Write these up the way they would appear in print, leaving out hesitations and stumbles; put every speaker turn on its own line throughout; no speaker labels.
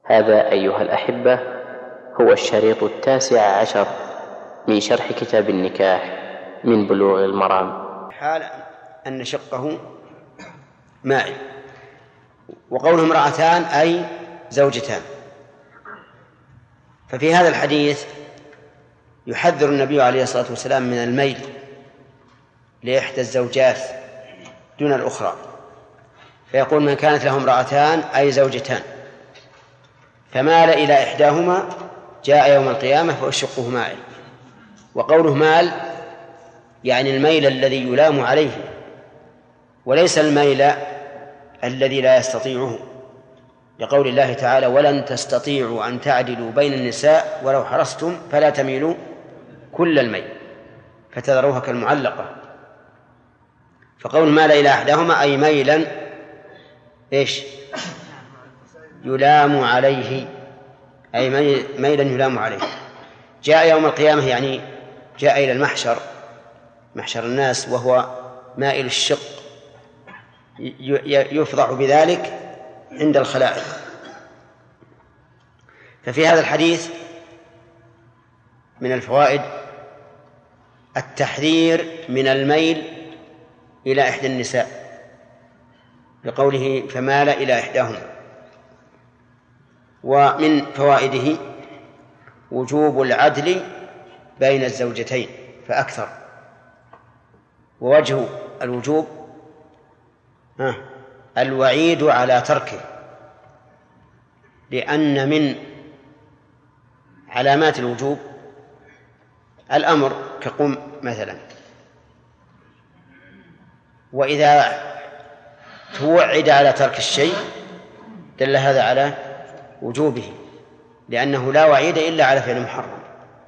هذا أيها الأحبة هو الشريط 19 من شرح كتاب النكاح من بلوغ المرام.
حال أن شقه مائل. وقوله امرأتان أي زوجتان. ففي هذا الحديث يحذر النبي عليه الصلاة والسلام من الميل لإحدى الزوجات دون الأخرى، فيقول من كانت له امرأتان أي زوجتان فمال إلى إحداهما جاء يوم القيامة فشقه مائل. وقوله مال يعني الميل الذي يلام عليه، وليس الميل الذي لا يستطيعه، لقول الله تعالى ولن تستطيعوا أن تعدلوا بين النساء ولو حرصتم فلا تميلوا كل الميل فتذروها كالمعلقة. فقول مال إلى إحداهما أي ميلا يلام عليه، أي ميلا يلام عليه. جاء يوم القيامة يعني جاء إلى المحشر، محشر الناس، وهو مائل الشق، يفضح بذلك عند الخلائق. ففي هذا الحديث من الفوائد التحذير من الميل إلى إحدى النساء بقوله فمال إلى إحداهما. ومن فوائده وجوب العدل بين الزوجتين فأكثر. ووجه الوجوب الوعيد على تركه، لأن من علامات الوجوب الأمر كقم مثلا، وإذا توعد على ترك الشيء دل هذا على وجوبه، لأنه لا وعيد إلا على فعل محرم.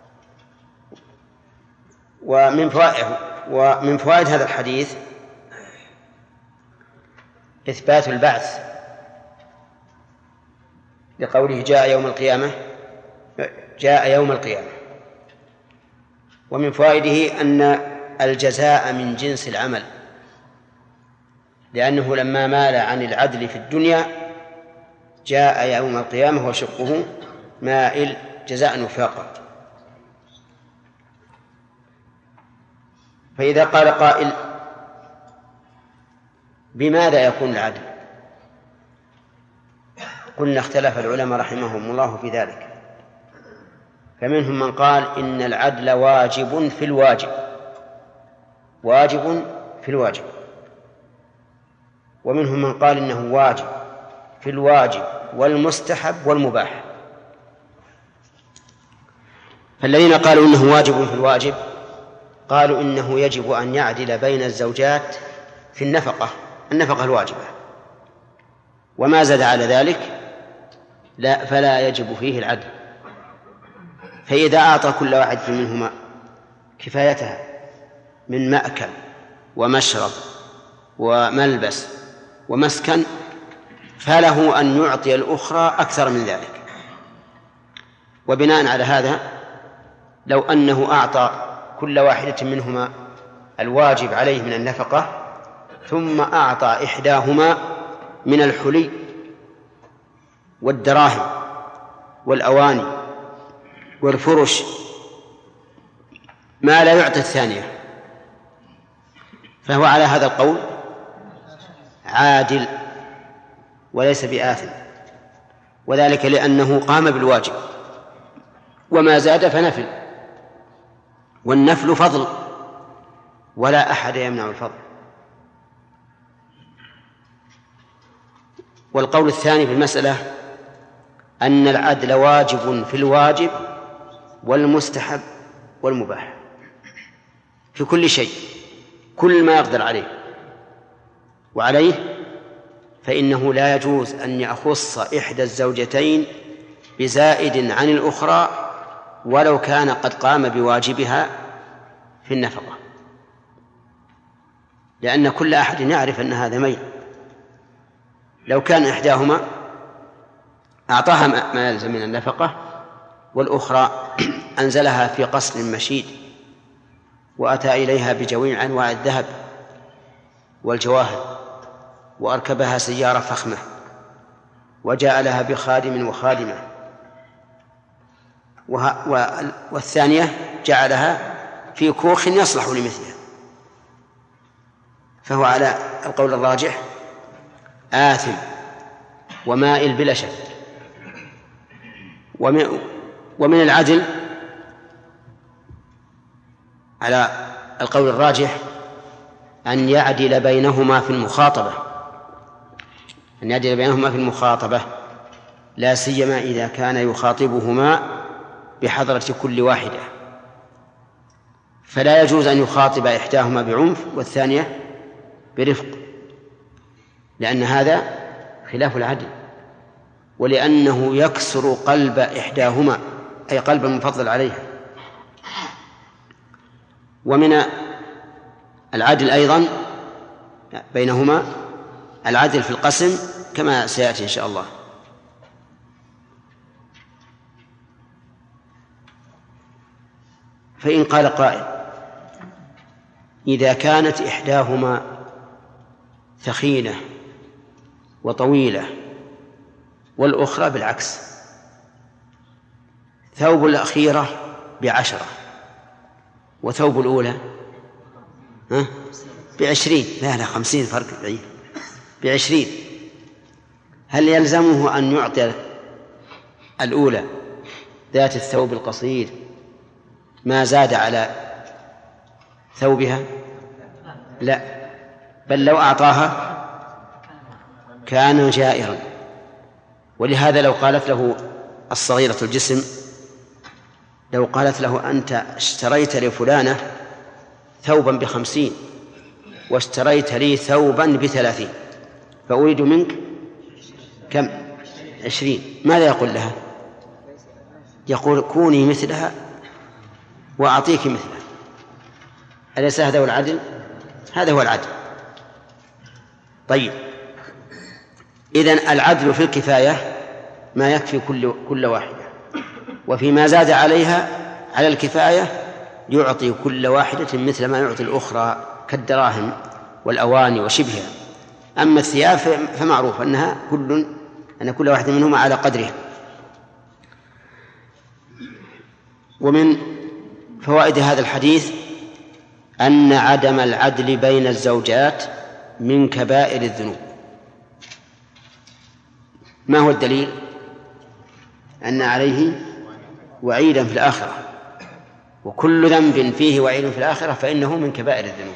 ومن فوائد هذا الحديث إثبات البعث، لقوله جاء يوم القيامة. ومن فوائده أن الجزاء من جنس العمل، لأنه لما مال عن العدل في الدنيا جاء يوم القيامة وشقه مائل جزاء وفاقا. فإذا قال قائل بماذا يكون العدل؟ قلنا اختلف العلماء رحمهم الله في ذلك، فمنهم من قال إن العدل واجب في الواجب، واجب في الواجب، ومنهم من قال إنه واجب في الواجب والمستحب والمباح. فالذين قالوا إنه واجب في الواجب قالوا إنه يجب أن يعدل بين الزوجات في النفقة الواجبة، وما زاد على ذلك فلا يجب فيه العدل. فإذا أعطى كل واحد منهما كفايتها من مأكل ومشرب وملبس ومسكن فله أن يعطي الأخرى أكثر من ذلك. وبناء على هذا لو أنه أعطى كل واحدة منهما الواجب عليه من النفقة ثم أعطى إحداهما من الحلي والدراهم والأواني والفرش ما لا يعطي الثانية، فهو على هذا القول عادل وليس بآثم، وذلك لأنه قام بالواجب، وما زاد فنفل، والنفل فضل ولا أحد يمنع الفضل. والقول الثاني في المسألة أن العدل واجب في الواجب والمستحب والمباح في كل شيء، كل ما يقدر عليه، وعليه فإنه لا يجوز أن يخص إحدى الزوجتين بزائد عن الأخرى ولو كان قد قام بواجبها في النفقة، لأن كل أحد يعرف أن هذا ميل. لو كان إحداهما أعطاها ما يلزم من النفقة والأخرى أنزلها في قصر مشيد وأتى إليها بجميع أنواع الذهب والجواهر وأركبها سيارة فخمة وجعلها بخادم وخادمة، والثانية جعلها في كوخ يصلح لمثلها، فهو على القول الراجح آثم ومائل بلا شك. ومن العدل على القول الراجح أن يعدل بينهما في المخاطبة، لا سيما إذا كان يخاطبهما بحضرة كل واحدة، فلا يجوز أن يخاطب إحداهما بعنف والثانية برفق، لأن هذا خلاف العدل، ولأنه يكسر قلب إحداهما أي قلب المفضل عليها. ومن العدل أيضا بينهما العدل في القسم كما سيأتي إن شاء الله. فإن قال قائل: إذا كانت إحداهما ثخينة وطويلة والأخرى بالعكس، ثوب الأخيرة ب10 وثوب الأولى 20، لا 50 فرق بعيد، 20، هل يلزمه أن يعطي الأولى ذات الثوب القصير ما زاد على ثوبها؟ لا، بل لو أعطاها كان جائرا. ولهذا لو قالت له الصغيرة الجسم، لو قالت له: أنت اشتريت لفلانة ثوبا ب50 واشتريت لي ثوبا ب30 فأريد منك كم؟ 20، ماذا يقول لها؟ يقول: كوني مثلها وأعطيك مثلها. أليس هذا هو العدل؟ هذا هو العدل. طيب، إذن العدل في الكفاية ما يكفي كل واحدة، وفيما زاد عليها على الكفاية يعطي كل واحدة مثل ما يعطي الأخرى كالدراهم والأواني وشبهها. أما الثياب فمعروف أن كل واحدة منهما على قدرها. ومن فوائد هذا الحديث أن عدم العدل بين الزوجات من كبائر الذنوب. ما هو الدليل؟ أن عليه وعيدا في الآخرة، وكل ذنب فيه وعيد في الآخرة فإنه من كبائر الذنوب.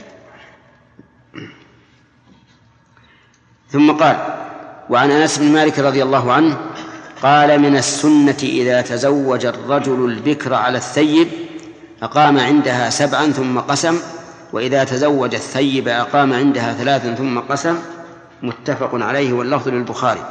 ثم قال: وعن أنس بن مالك رضي الله عنه قال: من السنة إذا تزوج الرجل البكر على الثيب أقام عندها 7 ثم قسم، وإذا تزوج الثيب أقام عندها 3 ثم قسم. متفق عليه واللفظ للبخاري.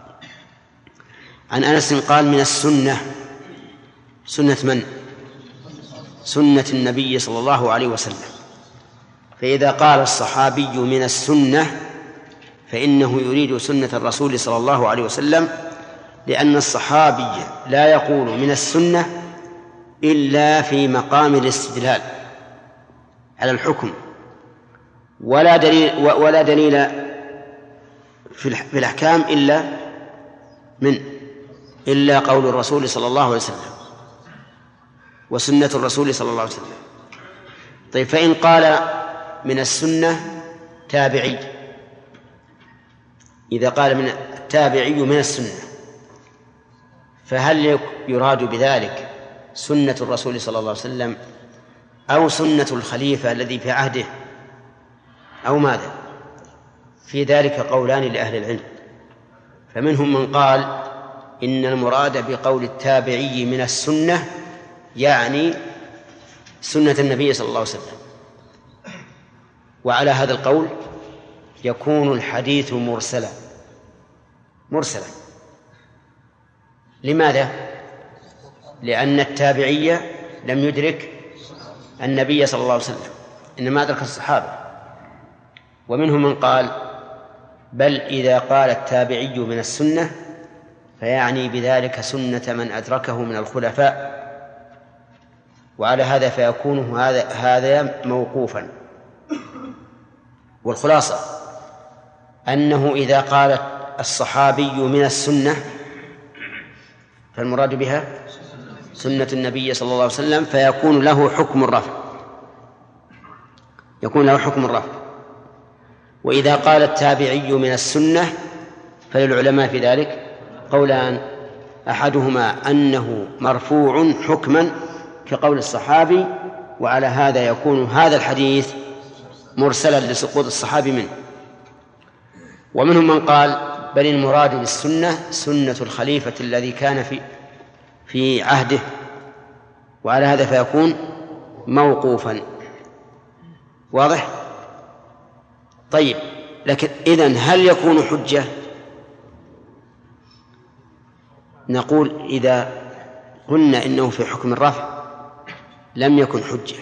عن أنس قال: من السنة، سنة من؟ سنة النبي صلى الله عليه وسلم. فإذا قال الصحابي من السنة فإنه يريد سنة الرسول صلى الله عليه وسلم، لأن الصحابي لا يقول من السنة إلا في مقام الاستدلال على الحكم، ولا دليل في الأحكام إلا قول الرسول صلى الله عليه وسلم وسنة الرسول صلى الله عليه وسلم. طيب، فإن قال من السنة تابعي، إذا قال من التابعي من السنة، فهل يراد بذلك سنة الرسول صلى الله عليه وسلم أو سنة الخليفة الذي في عهده أو ماذا؟ في ذلك قولان لأهل العلم. فمنهم من قال إن المراد بقول التابعي من السنة يعني سنة النبي صلى الله عليه وسلم، وعلى هذا القول يكون الحديث مرسلا. لماذا؟ لأن التابعي لم يدرك النبي صلى الله عليه وسلم، إنما أدرك الصحابة. ومنهم من قال بل إذا قال التابعي من السنة فيعني بذلك سنة من أدركه من الخلفاء، وعلى هذا فيكون هذا موقوفا. والخلاصة أنه إذا قال الصحابي من السنة فالمراد بها سنة النبي صلى الله عليه وسلم، فيكون له حكم الرفع، يكون له حكم الرفع. وإذا قال التابعي من السنة فللعلماء في ذلك قولان، أحدهما أنه مرفوع حكما كقول الصحابي، وعلى هذا يكون هذا الحديث مرسلا لسقوط الصحابي منه. ومنهم من قال بل المراد بالسنة سنة الخليفة الذي كان في عهده، وعلى هذا فيكون موقوفا. واضح؟ طيب، لكن إذن هل يكون حجة؟ نقول إذا قلنا إنه في حكم الرفع لم يكن حجة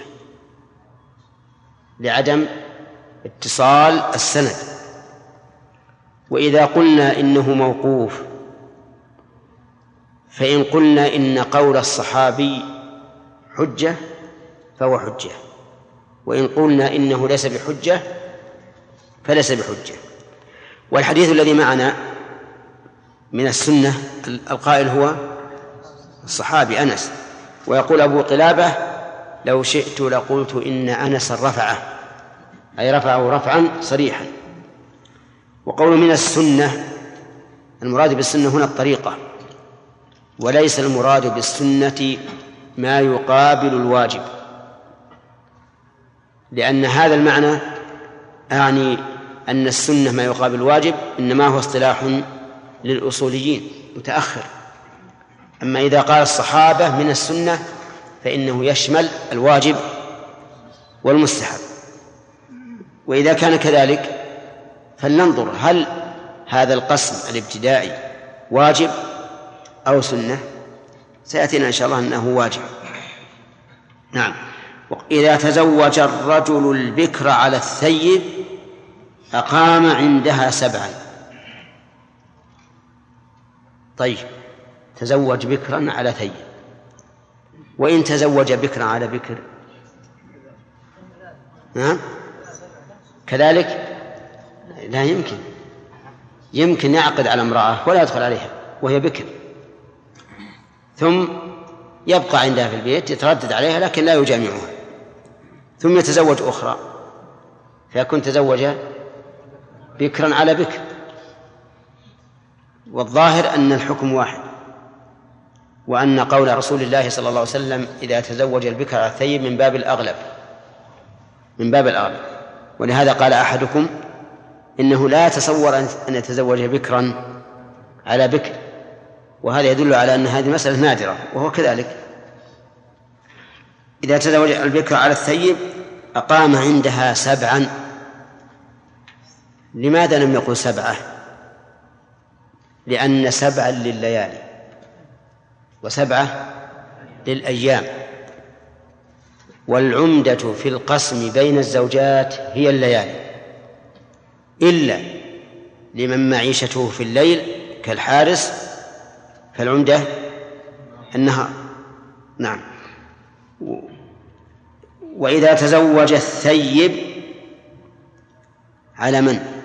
لعدم اتصال السند، وإذا قلنا إنه موقوف فإن قلنا إن قول الصحابي حجة فهو حجة، وإن قلنا إنه ليس بحجة فليس بحجة. والحديث الذي معنا من السنة القائل هو الصحابي أنس، ويقول أبو قلابة لو شئت لقلت إن أنس رفعه، أي رفعه رفعا صريحا. وقول من السنة المراد بالسنة هنا الطريقة، وليس المراد بالسنة ما يقابل الواجب، لأن هذا المعنى أعني أن السنة ما يقابل الواجب إنما هو اصطلاح للأصوليين متأخر. أما إذا قال الصحابة من السنة فإنه يشمل الواجب والمستحب. وإذا كان كذلك فلننظر هل هذا القسم الابتدائي واجب أو سنة. سيأتينا إن شاء الله أنه واجب. نعم. إذا تزوج الرجل البكر على الثيب أقام عندها 7. طيب، تزوج بكرا على ثيب، وإن تزوج بكرا على بكر نعم كذلك لا يمكن يعقد على امرأة ولا يدخل عليها وهي بكر، ثم يبقى عندها في البيت يتردد عليها لكن لا يجامعها، ثم يتزوج أخرى فيكون تزوج بكرا على بكر. والظاهر أن الحكم واحد، وأن قول رسول الله صلى الله عليه وسلم إذا تزوج البكر على الثيب من باب الأغلب، ولهذا قال أحدكم إنه لا يتصور أن يتزوج بكرا على بكر، وهذا يدل على أن هذه مسألة نادرة، وهو كذلك. إذا تزوج البكر على الثيب أقام عندها 7. لماذا لم يقل 7؟ لأن 7 لليالي و7 للأيام، والعمدة في القسم بين الزوجات هي الليالي، إلا لمن معيشته في الليل كالحارس فالعمدة النهار. نعم. وإذا تزوج الثيب على من؟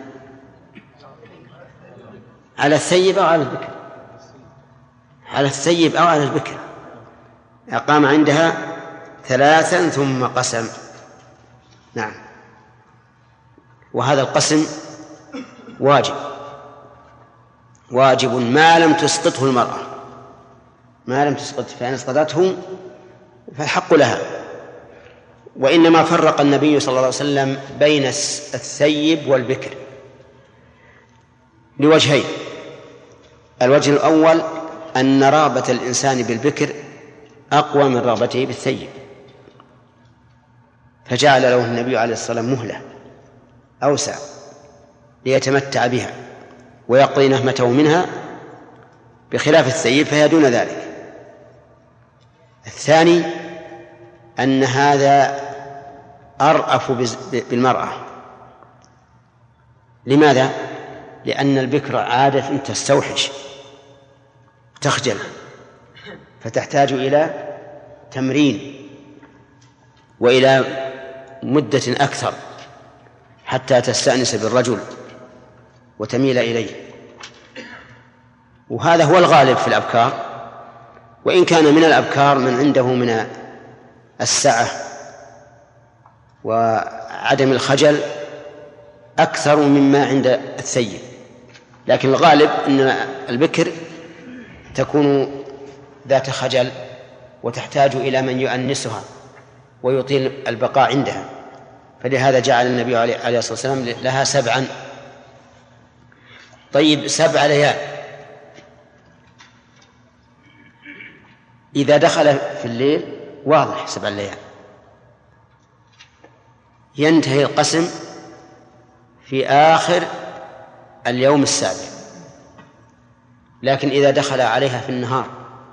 على الثيب أو على البكر؟ على الثيب أو على البكر. أقام عندها 3 ثم قسم. نعم. وهذا القسم واجب ما لم تسقطه المرأة، ما لم تسقط، فإن اسقطته فالحق لها. وإنما فرق النبي صلى الله عليه وسلم بين الثيب والبكر لوجهين. الوجه الأول أن رغبة الإنسان بالبكر أقوى من رغبته بالثيب، فجعل له النبي عليه الصلاة والسلام مهلة أوسع ليتمتع بها ويقضي نهمته منها، بخلاف الثيب فهي دون ذلك. الثاني أن هذا أرأف بالمرأة. لماذا؟ لأن البكر عادة تستوحش، تخجل، فتحتاج إلى تمرين وإلى مدة أكثر حتى تستأنس بالرجل وتميل إليه. وهذا هو الغالب في الأبكار، وإن كان من الأبكار من عنده من السعة وعدم الخجل أكثر مما عند الثيب، لكن الغالب أن البكر تكون ذات خجل وتحتاج إلى من يؤنسها ويطيل البقاء عندها، فلهذا جعل النبي عليه الصلاة والسلام لها 7. طيب 7 ليال إذا دخل في الليل واضح 7 ليال ينتهي القسم في آخر اليوم 7، لكن إذا دخل عليها في النهار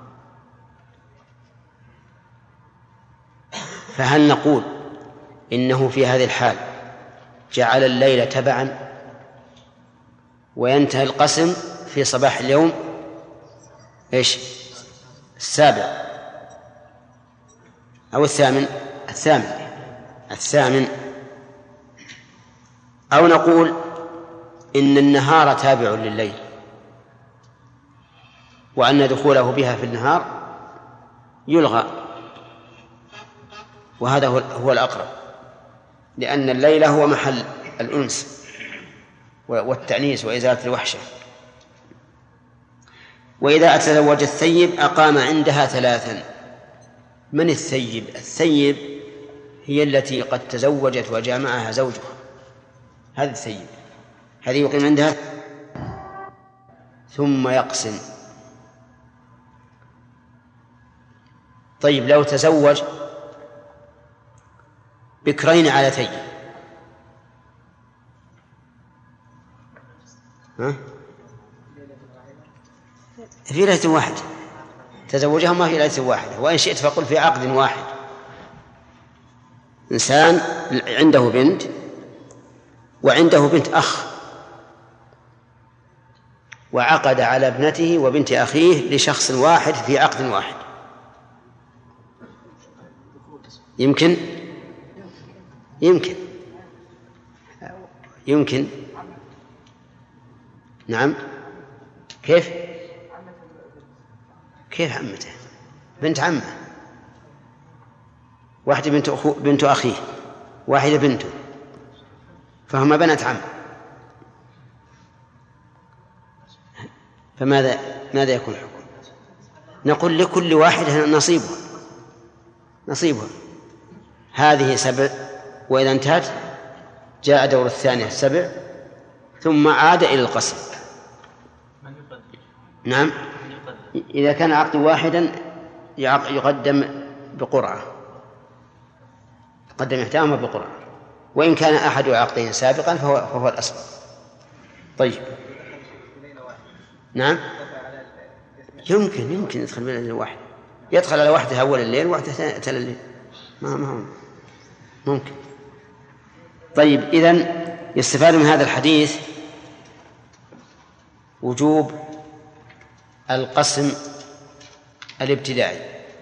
فهل نقول إنه في هذه الحال جعل الليل تبعا وينتهي القسم في صباح اليوم 7 أو 8؟ الثامن، أو نقول إن النهار تابع لليل وأن دخوله بها في النهار يلغى، وهذا هو الأقرب، لأن الليل هو محل الأنس والتأنيس وإزالة الوحشة. وإذا تزوج الثيب أقام عندها 3. من الثيب؟ الثيب هي التي قد تزوجت وجامعها زوجها، هذا الثيب، هذه يقيم عندها ثم يقسم. طيب لو تزوج بكرين علتين في ليلة واحدة، تزوجهما في ليلة واحدة، وإن شئت فقل في عقد واحد. إنسان عنده بنت وعنده بنت أخ، وعقد على ابنته وبنت أخيه لشخص واحد في عقد واحد، يمكن نعم. كيف عمته؟ بنت عمه، واحدة بنت أخيه، واحدة بنته، فهما بنات عم، فماذا يكون الحكم؟ نقول لكل واحدة نصيبها. هذه 7، وإذا انتهت جاء دور الثانية 7 ثم عاد إلى القسم. نعم، إذا كان عقد واحدا يقدم بقرعة، يقدم إحداهما بقرعة، وإن كان أحد عقدين سابقا فهو الأصل. طيب نعم، يمكن يدخل بين الواحد، يدخل على واحدة أول الليل وواحدة ثانية الليل، ما هو ممكن. طيب إذن يستفاد من هذا الحديث وجوب القسم الابتدائي،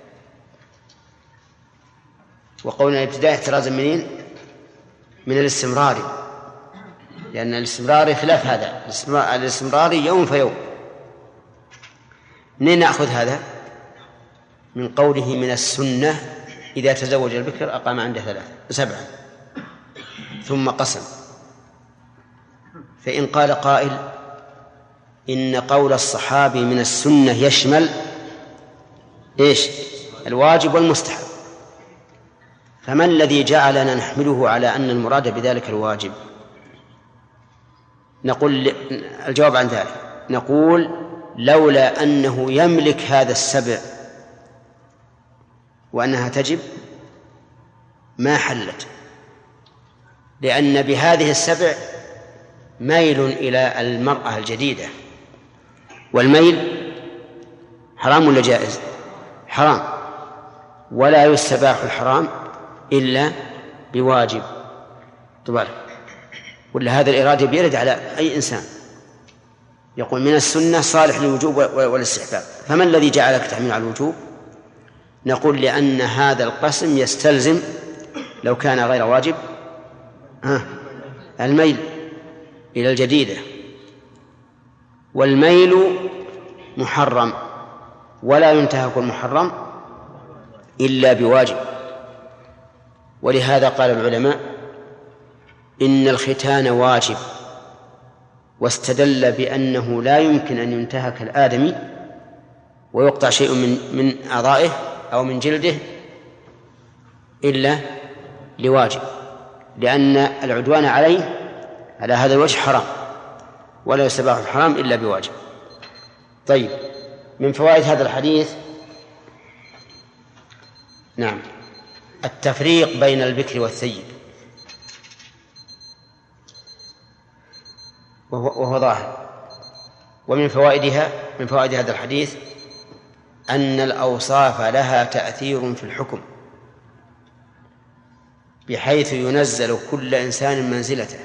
وقولنا الابتدائي احترازا من الاستمراري، لأن الاستمراري خلاف هذا، الاستمراري يوم فيوم. منين نأخذ هذا؟ من قوله من السنة إذا تزوج البكر أقام عنده 7 ثم قسم. فإن قال قائل إن قول الصحابي من السنة يشمل الواجب والمستحب، فما الذي جعلنا نحمله على أن المراد بذلك الواجب؟ نقول الجواب عن ذلك، نقول لولا أنه يملك هذا 7 وأنها تجب ما حلت، لأن بهذه 7 ميل إلى المرأة الجديدة، والميل حرام ولا جائز؟ حرام، ولا يستباح الحرام إلا بواجب. طبعا ولا هذا الإرادة بيرد على أي إنسان يقول من السنة صالح للوجوب والاستحباب، فما الذي جعلك تحمل على الوجوب؟ نقول لأن هذا القسم يستلزم لو كان غير واجب الميل إلى الجديدة، والميل محرم، ولا ينتهك المحرم إلا بواجب. ولهذا قال العلماء إن الختان واجب، واستدل بأنه لا يمكن أن ينتهك الآدمي ويقطع شيء من أعضائه أو من جلده إلا لواجب، لأن العدوان عليه على هذا الوجه حرام، ولا يستباح الحرام إلا بواجب. طيب، من فوائد هذا الحديث نعم التفريق بين البكر والثيب، وهو ظاهر. ومن من فوائد هذا الحديث أن الأوصاف لها تأثير في الحكم، بحيث ينزل كل إنسان منزلته.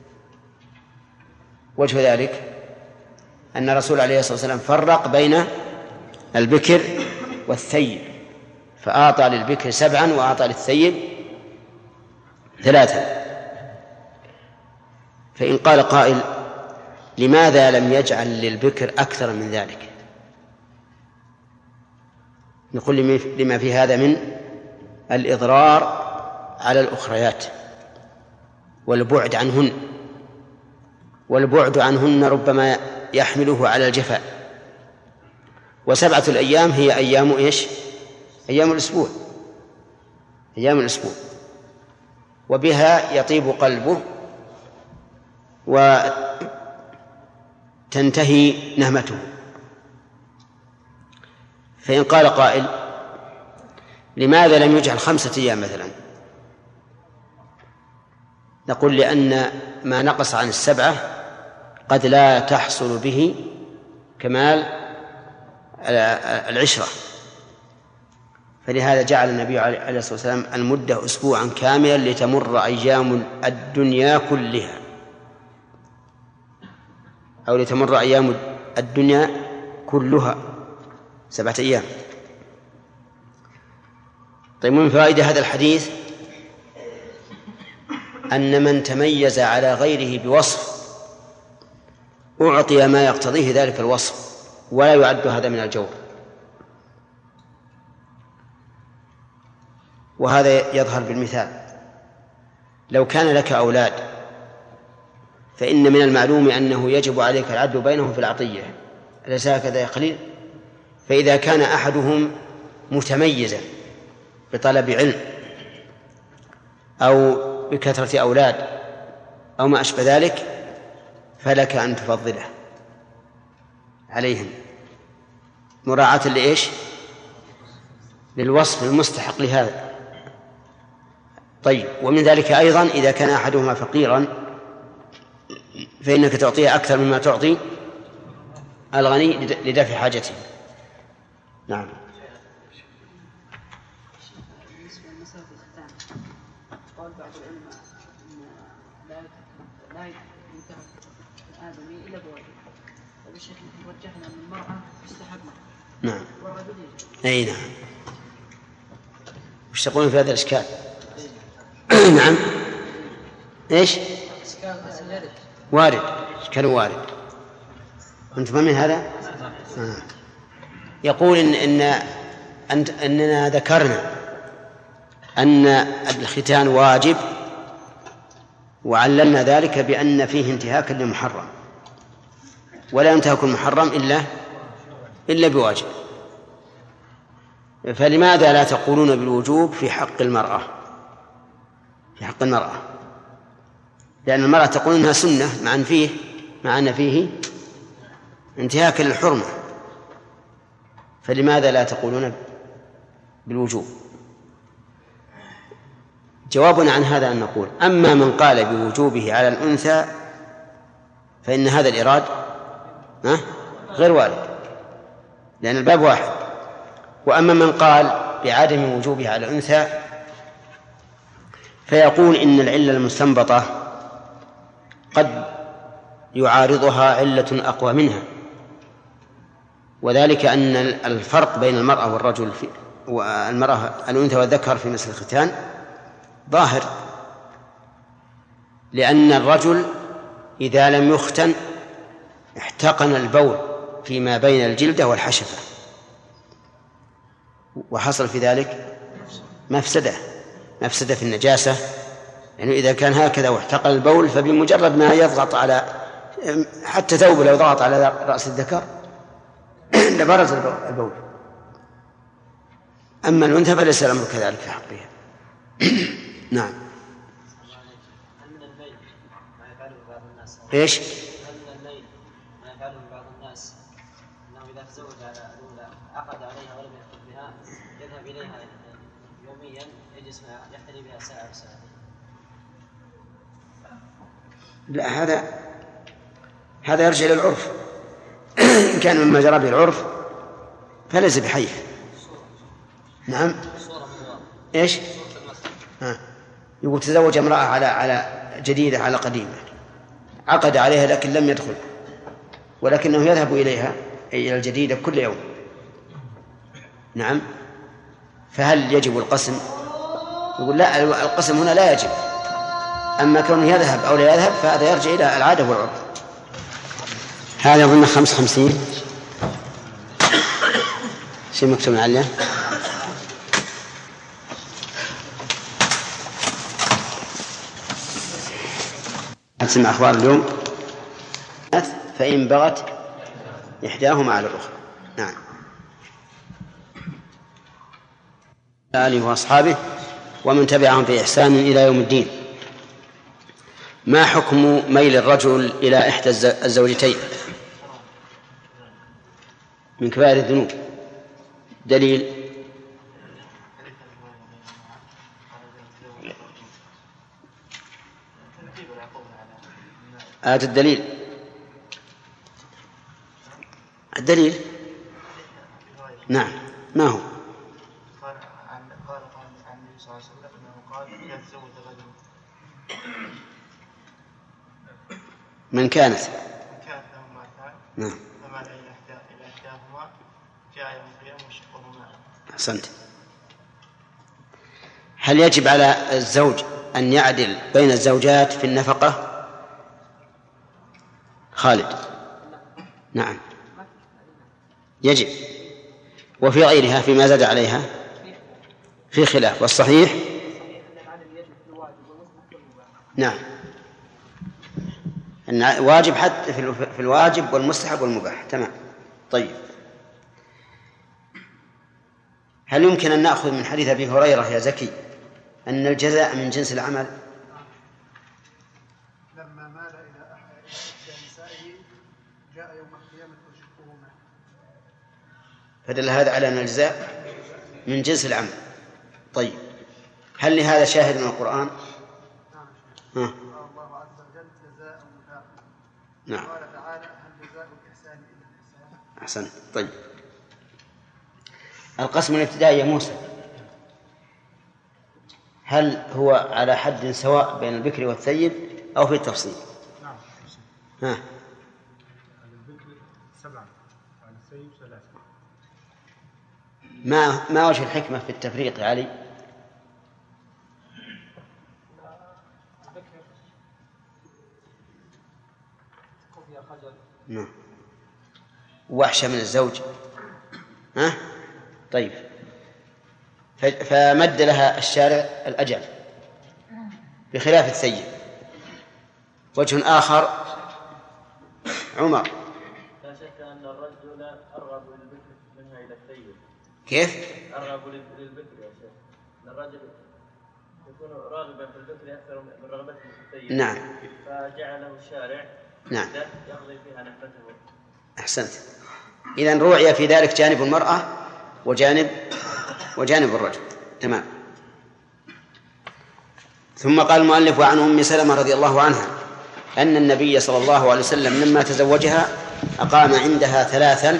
وجه ذلك أن الرسول عليه الصلاة والسلام فرق بين البكر والثيب، فأعطى للبكر 7 وأعطى للثيب 3. فإن قال قائل لماذا لم يجعل للبكر أكثر من ذلك؟ نقول لما في هذا من الإضرار على الأخريات والبعد عنهن ربما يحمله على الجفاء. و7 الأيام هي أيام إيش؟ أيام الأسبوع، وبها يطيب قلبه وتنتهي نهمته. فإن قال قائل لماذا لم يجعل 5 أيام مثلا؟ نقول لأن ما نقص عن 7 قد لا تحصل به كمال العشرة، فلهذا جعل النبي عليه الصلاة والسلام المدة أسبوعا كاملا لتمر أيام الدنيا كلها، أو لتمر أيام الدنيا كلها 7 أيام. طيب، من فوائد هذا الحديث أن من تميز على غيره بوصف أعطي ما يقتضيه ذلك الوصف، ولا يعد هذا من الجور. وهذا يظهر بالمثال: لو كان لك أولاد فإن من المعلوم أنه يجب عليك العدل بينهم في العطية، أليس هكذا يا خليل؟ فإذا كان أحدهم متميزا بطلب علم أو بكثرة أولاد أو ما أشبه ذلك، فلك أن تفضله عليهم مراعاة لإيش؟ للوصف المستحق لهذا. طيب، ومن ذلك أيضا إذا كان أحدهما فقيرا فإنك تعطيه أكثر مما تعطي الغني لدفع حاجته. نعم.
بالنسبة لمسألة الختان، قال بعض العلماء لا ينتهك الآدمي إلا بواجب، وبالشيخ وجهنا أن المرأة تستحبنا.
نعم.
والرجل يجب.
أي نعم. وش تقولون في هذا الإشكال؟ نعم. إيش؟ وارد، إشكال وارد. أنتم من هذا؟ يقول أننا ذكرنا أن الختان واجب، وعللنا ذلك بأن فيه انتهاكا للمحرم، ولا ينتهك المحرم إلا بواجب. فلماذا لا تقولون بالوجوب في حق المرأة؟ لأن المرأة تقول إنها سنة مع أن فيه انتهاكا للحرمة، فلماذا لا تقولون بالوجوب؟ جوابنا عن هذا أن نقول: أما من قال بوجوبه على الأنثى فإن هذا الإراد غير وارد، لأن الباب واحد. وأما من قال بعدم وجوبه على الأنثى فيقول إن العلة المستنبطة قد يعارضها علة أقوى منها، وذلك أن الفرق بين المرأة والرجل الأنثى والذكر في مسألة الختان ظاهر، لأن الرجل إذا لم يختن احتقن البول فيما بين الجلدة والحشفة، وحصل في ذلك مفسدة في النجاسة. يعني إذا كان هكذا واحتقن البول فبمجرد ما يضغط على حتى ثوب لو ضغط على رأس الذكر لبرز البول. أما الأنثى فليس الأمر كذلك في حقها. نعم. إيش؟
هل من الليل ما يفعله بعض الناس أنه إذا تزوج على الأولى عقد عليها ولم يدخل بها يذهب إليها يوميا يجلس يحتري بها ساعة وساعتين؟
لا، هذا يرجع إلى العرف. إن كان مما جرى به العرف فليس بحيث. نعم. إيش؟ يقول تزوج امرأة على جديدة على قديمة، عقد عليها لكن لم يدخل، ولكنه يذهب إليها إلى الجديدة كل يوم. نعم. فهل يجب القسم؟ يقول لا، القسم هنا لا يجب. أما كونه يذهب أو لا يذهب فهذا يرجع إلى العادة والعرف. هذا ضمن 55 شيء مكتوب عليه. أسمع أخبار اليوم فإن بغت إحداهما على الأخرى. نعم. آله وأصحابه ومن تبعهم بإحسان إلى يوم الدين. ما حكم ميل الرجل إلى إحدى الزوجتين؟ من كبائر الذنوب. دليل؟ الدليل. الدليل. نعم. ما هو؟
قال عن النبي صلى الله عليه وسلم انه قال لا تزوج الرجل
من كانت
له امرأتان.
نعم.
فمال الى احداهما جاء يوم القيامه وشقه ماء.
أحسنت. هل يجب على الزوج أن يعدل بين الزوجات في النفقة؟ خالد. نعم يجب. وفي غيرها فيما زاد عليها في خلاف، والصحيح نعم أن واجب حتى في الواجب والمستحب والمباح. تمام. طيب، هل يمكن أن نأخذ من حديث أبي هريرة يا زكي أن الجزاء من جنس العمل؟
لما مال الى احد نسائه جاء يوم القيامه وشقه ماء.
فدل هذا على أن الجزاء من جنس العمل. طيب، هل لهذا شاهد من القرآن؟
نعم. الله عز وجل جزاء وفاقا.
نعم.
قال تعالى هل جزاء الإحسان إلا الإحسان.
أحسن. طيب، القسم الابتدائي يا موسى هل هو على حد سواء بين البكر والثيب أو في التفصيل؟
نعم.
ها.
البكر 7 وعلى الثيب 3.
ما وجه الحكمة في التفريق يا علي؟ نعم. وحشة من الزوج. ها؟ طيب، فمد لها الشارع الأجل بخلاف الثيب. وجه آخر عمر.
لا شك أن الرجل أرغب للبكر منها إلى الثيب.
كيف؟
أرغب للبكر يا شيخ. أن الرجل يكون راغبا في البكر أكثر من رغبته في الثيب.
نعم.
فجعله الشارع
نعم.
يقضي فيها نحبته.
أحسنت. إذن روعي في ذلك جانب المرأة وجانب الرجل. تمام. ثم قال المؤلف وعن أم سلمة رضي الله عنها أن النبي صلى الله عليه وسلم لما تزوجها أقام عندها 3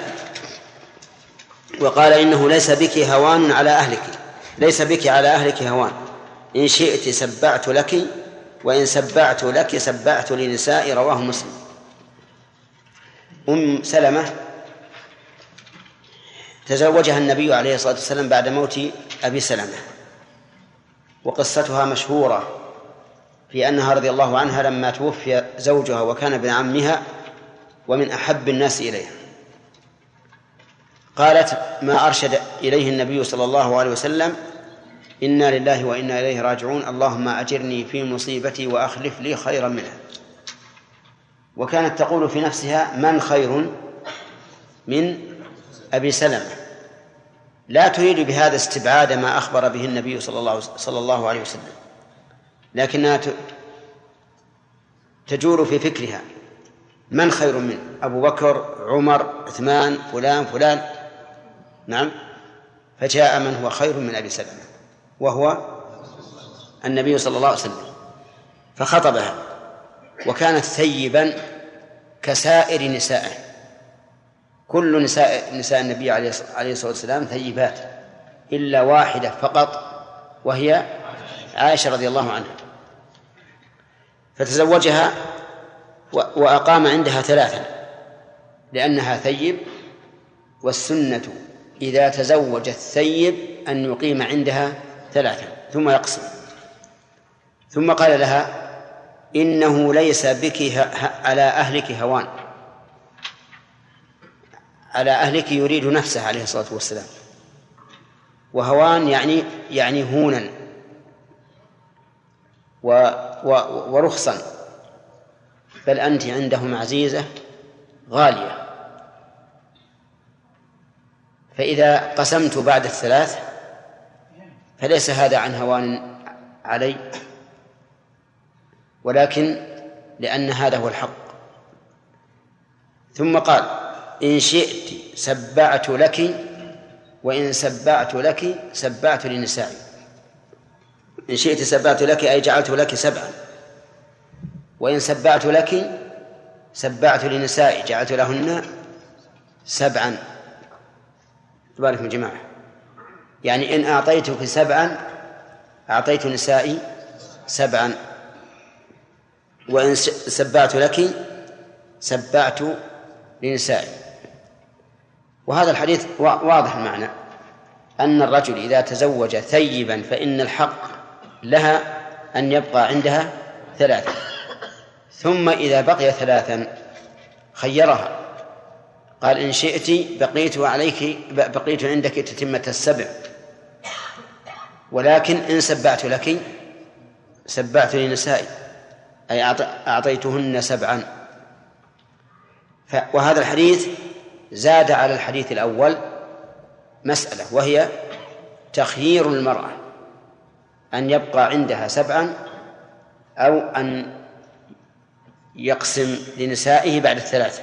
وقال إنه ليس بك هوان على أهلك، ليس بك على أهلك هوان، إن شئت سبعت لك وإن سبعت لك سبعت لنساء. رواه مسلم. أم سلمة تزوجها النبي عليه الصلاة والسلام بعد موت أبي سلمة، وقصتها مشهورة في أنها رضي الله عنها لما توفي زوجها وكان ابن عمها ومن أحب الناس إليها قالت: ما أرشد إليه النبي صلى الله عليه وسلم: إنا لله وإنا إليه راجعون، اللهم أجرني في مصيبتي وأخلف لي خيرا منها. وكانت تقول في نفسها: من خير من أبي سلمة؟ لا تريد بهذا استبعاد ما أخبر به النبي صلى الله عليه وسلم، لكنها تجول في فكرها: من خير منه؟ أبو بكر، عمر، عثمان، فلان فلان. نعم. فجاء من هو خير من أبي سلمة، وهو النبي صلى الله عليه وسلم، فخطبها. وكانت ثيبا كسائر نسائه، كل نساء النبي عليه الصلاة والسلام ثيبات إلا واحدة فقط، وهي عائشة رضي الله عنها. فتزوجها وأقام عندها 3 لأنها ثيب، والسنة إذا تزوج الثيب أن يقيم عندها 3 ثم يقسم. ثم قال لها: إنه ليس بك على أهلك هوان. على أهلك يريد نفسه عليه الصلاة والسلام، وهوان يعني هونا ورخصا، بل أنت عندهم عزيزة غالية. فإذا قسمت بعد 3 فليس هذا عن هوان علي، ولكن لأن هذا هو الحق. ثم قال: إن شئت سبعت لك، وإن سبعت لك سبعت لنسائي. إن شئت سبعت لك أي جعلت لك 7، وإن سبعت لك سبعت لنسائي جعلت لهن 7. تبارك من جماعة، يعني إن أعطيتك 7 أعطيت نسائي 7، وإن سبعت لك سبعت لنسائي. وهذا الحديث واضح المعنى، أن الرجل إذا تزوج ثيبا فإن الحق لها أن يبقى عندها 3، ثم إذا بقي 3 خيرها، قال: إن شئت بقيت عندك تتمة 7، ولكن إن سبعت لك سبعت لنسائي أي أعطيتهن 7. وهذا الحديث زاد على الحديث الأول مسألة، وهي تخيير المرأة أن يبقى عندها 7 أو أن يقسم لنسائه بعد 3.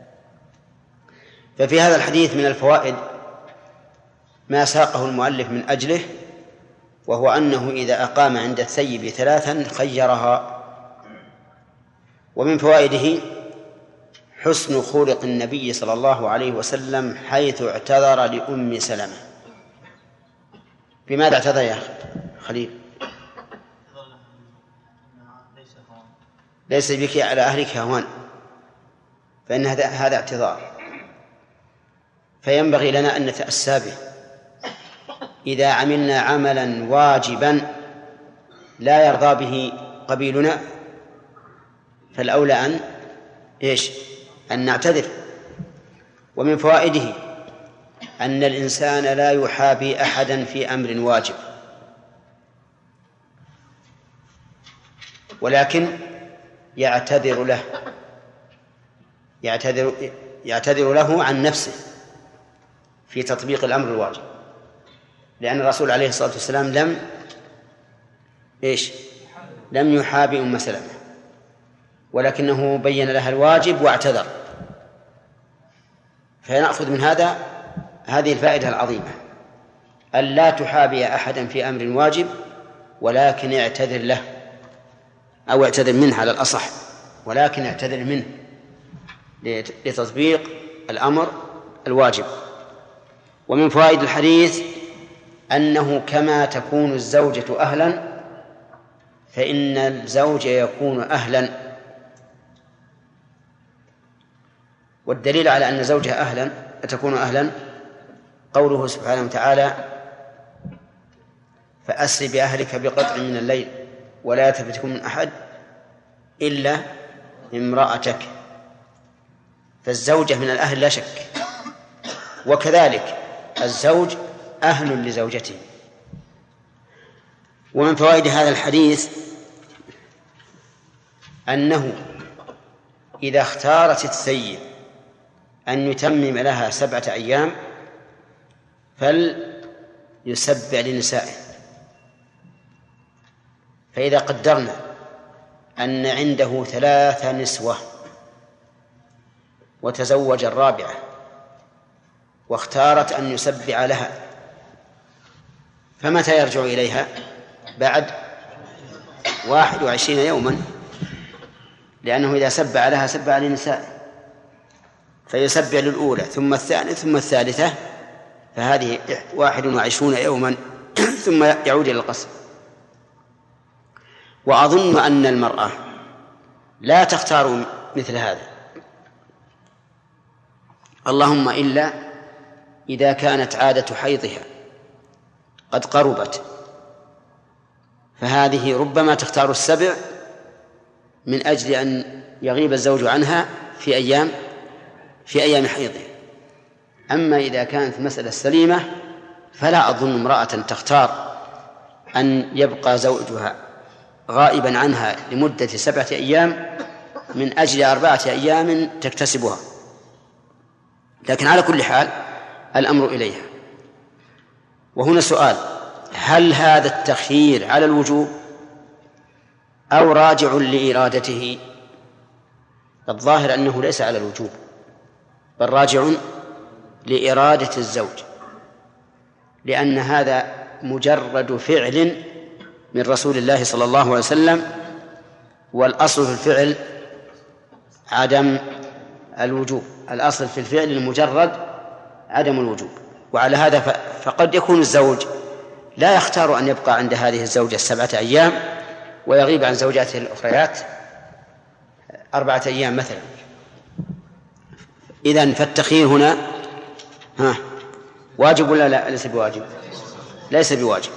ففي هذا الحديث من الفوائد ما ساقه المؤلف من أجله، وهو أنه إذا أقام عند الثيب 3 خيرها. ومن فوائده حسن خلق النبي صلى الله عليه وسلم حيث اعتذر لأم سلمة. بماذا اعتذر يا خليل؟ ليس بك على أهلك هوان، فإن هذا اعتذار، فينبغي لنا أن نتأسى به. إذا عملنا عملا واجبا لا يرضى به قبيلنا فالأولى أن نعتذر. ومن فوائده أن الإنسان لا يحابي أحدا في أمر واجب، ولكن يعتذر له عن نفسه في تطبيق الأمر الواجب، لأن الرسول عليه الصلاة والسلام لم يحابي أم سلمة، ولكنه بين لها الواجب واعتذر. فنأخذ من هذه الفائدة العظيمة، أن لا تحابي أحدا في أمر واجب، ولكن اعتذر له، أو اعتذر منه على الأصح، ولكن اعتذر منه لتطبيق الأمر الواجب. ومن فوائد الحديث أنه كما تكون الزوجة أهلا فإن الزوج يكون أهلا. والدليل على أن زوجها تكون أهلا قوله سبحانه وتعالى: فأسر بأهلك بقطع من الليل ولا يلتفت من أحد إلا امرأتك. فالزوجة من الأهل لا شك، وكذلك الزوج أهل لزوجته. ومن فوائد هذا الحديث أنه إذا اختارت السيد أن يتمم لها 7 أيام فليسبع لنسائه. فإذا قدرنا أن عنده 3 نسوة وتزوج الرابعة واختارت أن يسبع لها، فمتى يرجع إليها؟ بعد 21 يوما، لأنه إذا سبع لها سبع لنسائه، فيسبع للأولى ثم الثانية ثم الثالثة، فهذه 21 يوما ثم يعود إلى القصر. وأظن أن المرأة لا تختار مثل هذا، اللهم إلا إذا كانت عادة حيضها قد قربت، فهذه ربما تختار 7 من أجل أن يغيب الزوج عنها في أيام حيضها. أما إذا كانت مسألة سليمة فلا أظن امرأة تختار أن يبقى زوجها غائبا عنها لمدة 7 أيام من أجل 4 أيام تكتسبها. لكن على كل حال الأمر إليها. وهنا سؤال: هل هذا التخيير على الوجوب أو راجع لإرادته؟ الظاهر أنه ليس على الوجوب، بل راجع لإرادة الزوج، لأن هذا مجرد فعل من رسول الله صلى الله عليه وسلم، والأصل في الفعل عدم الوجوب، الأصل في الفعل المجرد عدم الوجوب. وعلى هذا فقد يكون الزوج لا يختار أن يبقى عند هذه الزوجة 7 أيام ويغيب عن زوجاته الأخريات 4 أيام مثلا. إذن فالتخيير هنا واجب ولا لا؟ ليس بواجب، ليس بواجب.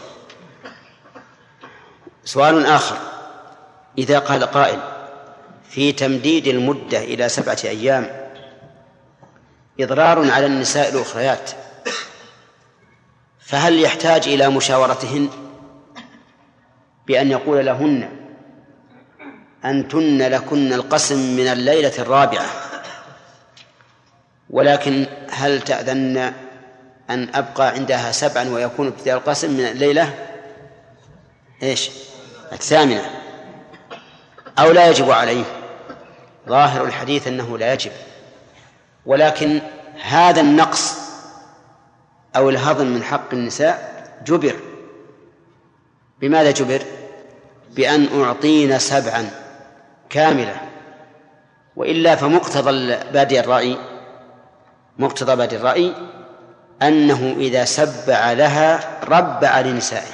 سؤال آخر: إذا قال قائل في تمديد المدة إلى 7 أيام إضرار على النساء الأخريات، فهل يحتاج إلى مشاورتهن بأن يقول لهن أنتن لكن القسم من الليلة الرابعة، ولكن هل تأذن أن أبقى عندها 7 ويكون ابتداء القسم من الليلة الثامنة، أو لا يجب عليه؟ ظاهر الحديث أنه لا يجب، ولكن هذا النقص أو الهضم من حق النساء جبر. بماذا جبر؟ بأن أعطينا 7 كاملة، وإلا فمقتضى بادئ الرأي أنه إذا سبع لها ربع لنسائه.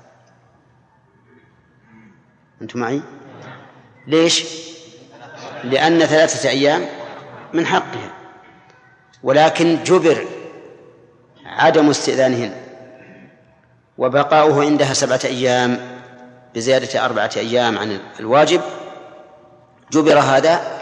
أنتم معي؟ ليش؟ لأن 3 أيام من حقها، ولكن جبر عدم استئذانهن وبقاؤه عندها 7 أيام بزيادة 4 أيام عن الواجب. جبر هذا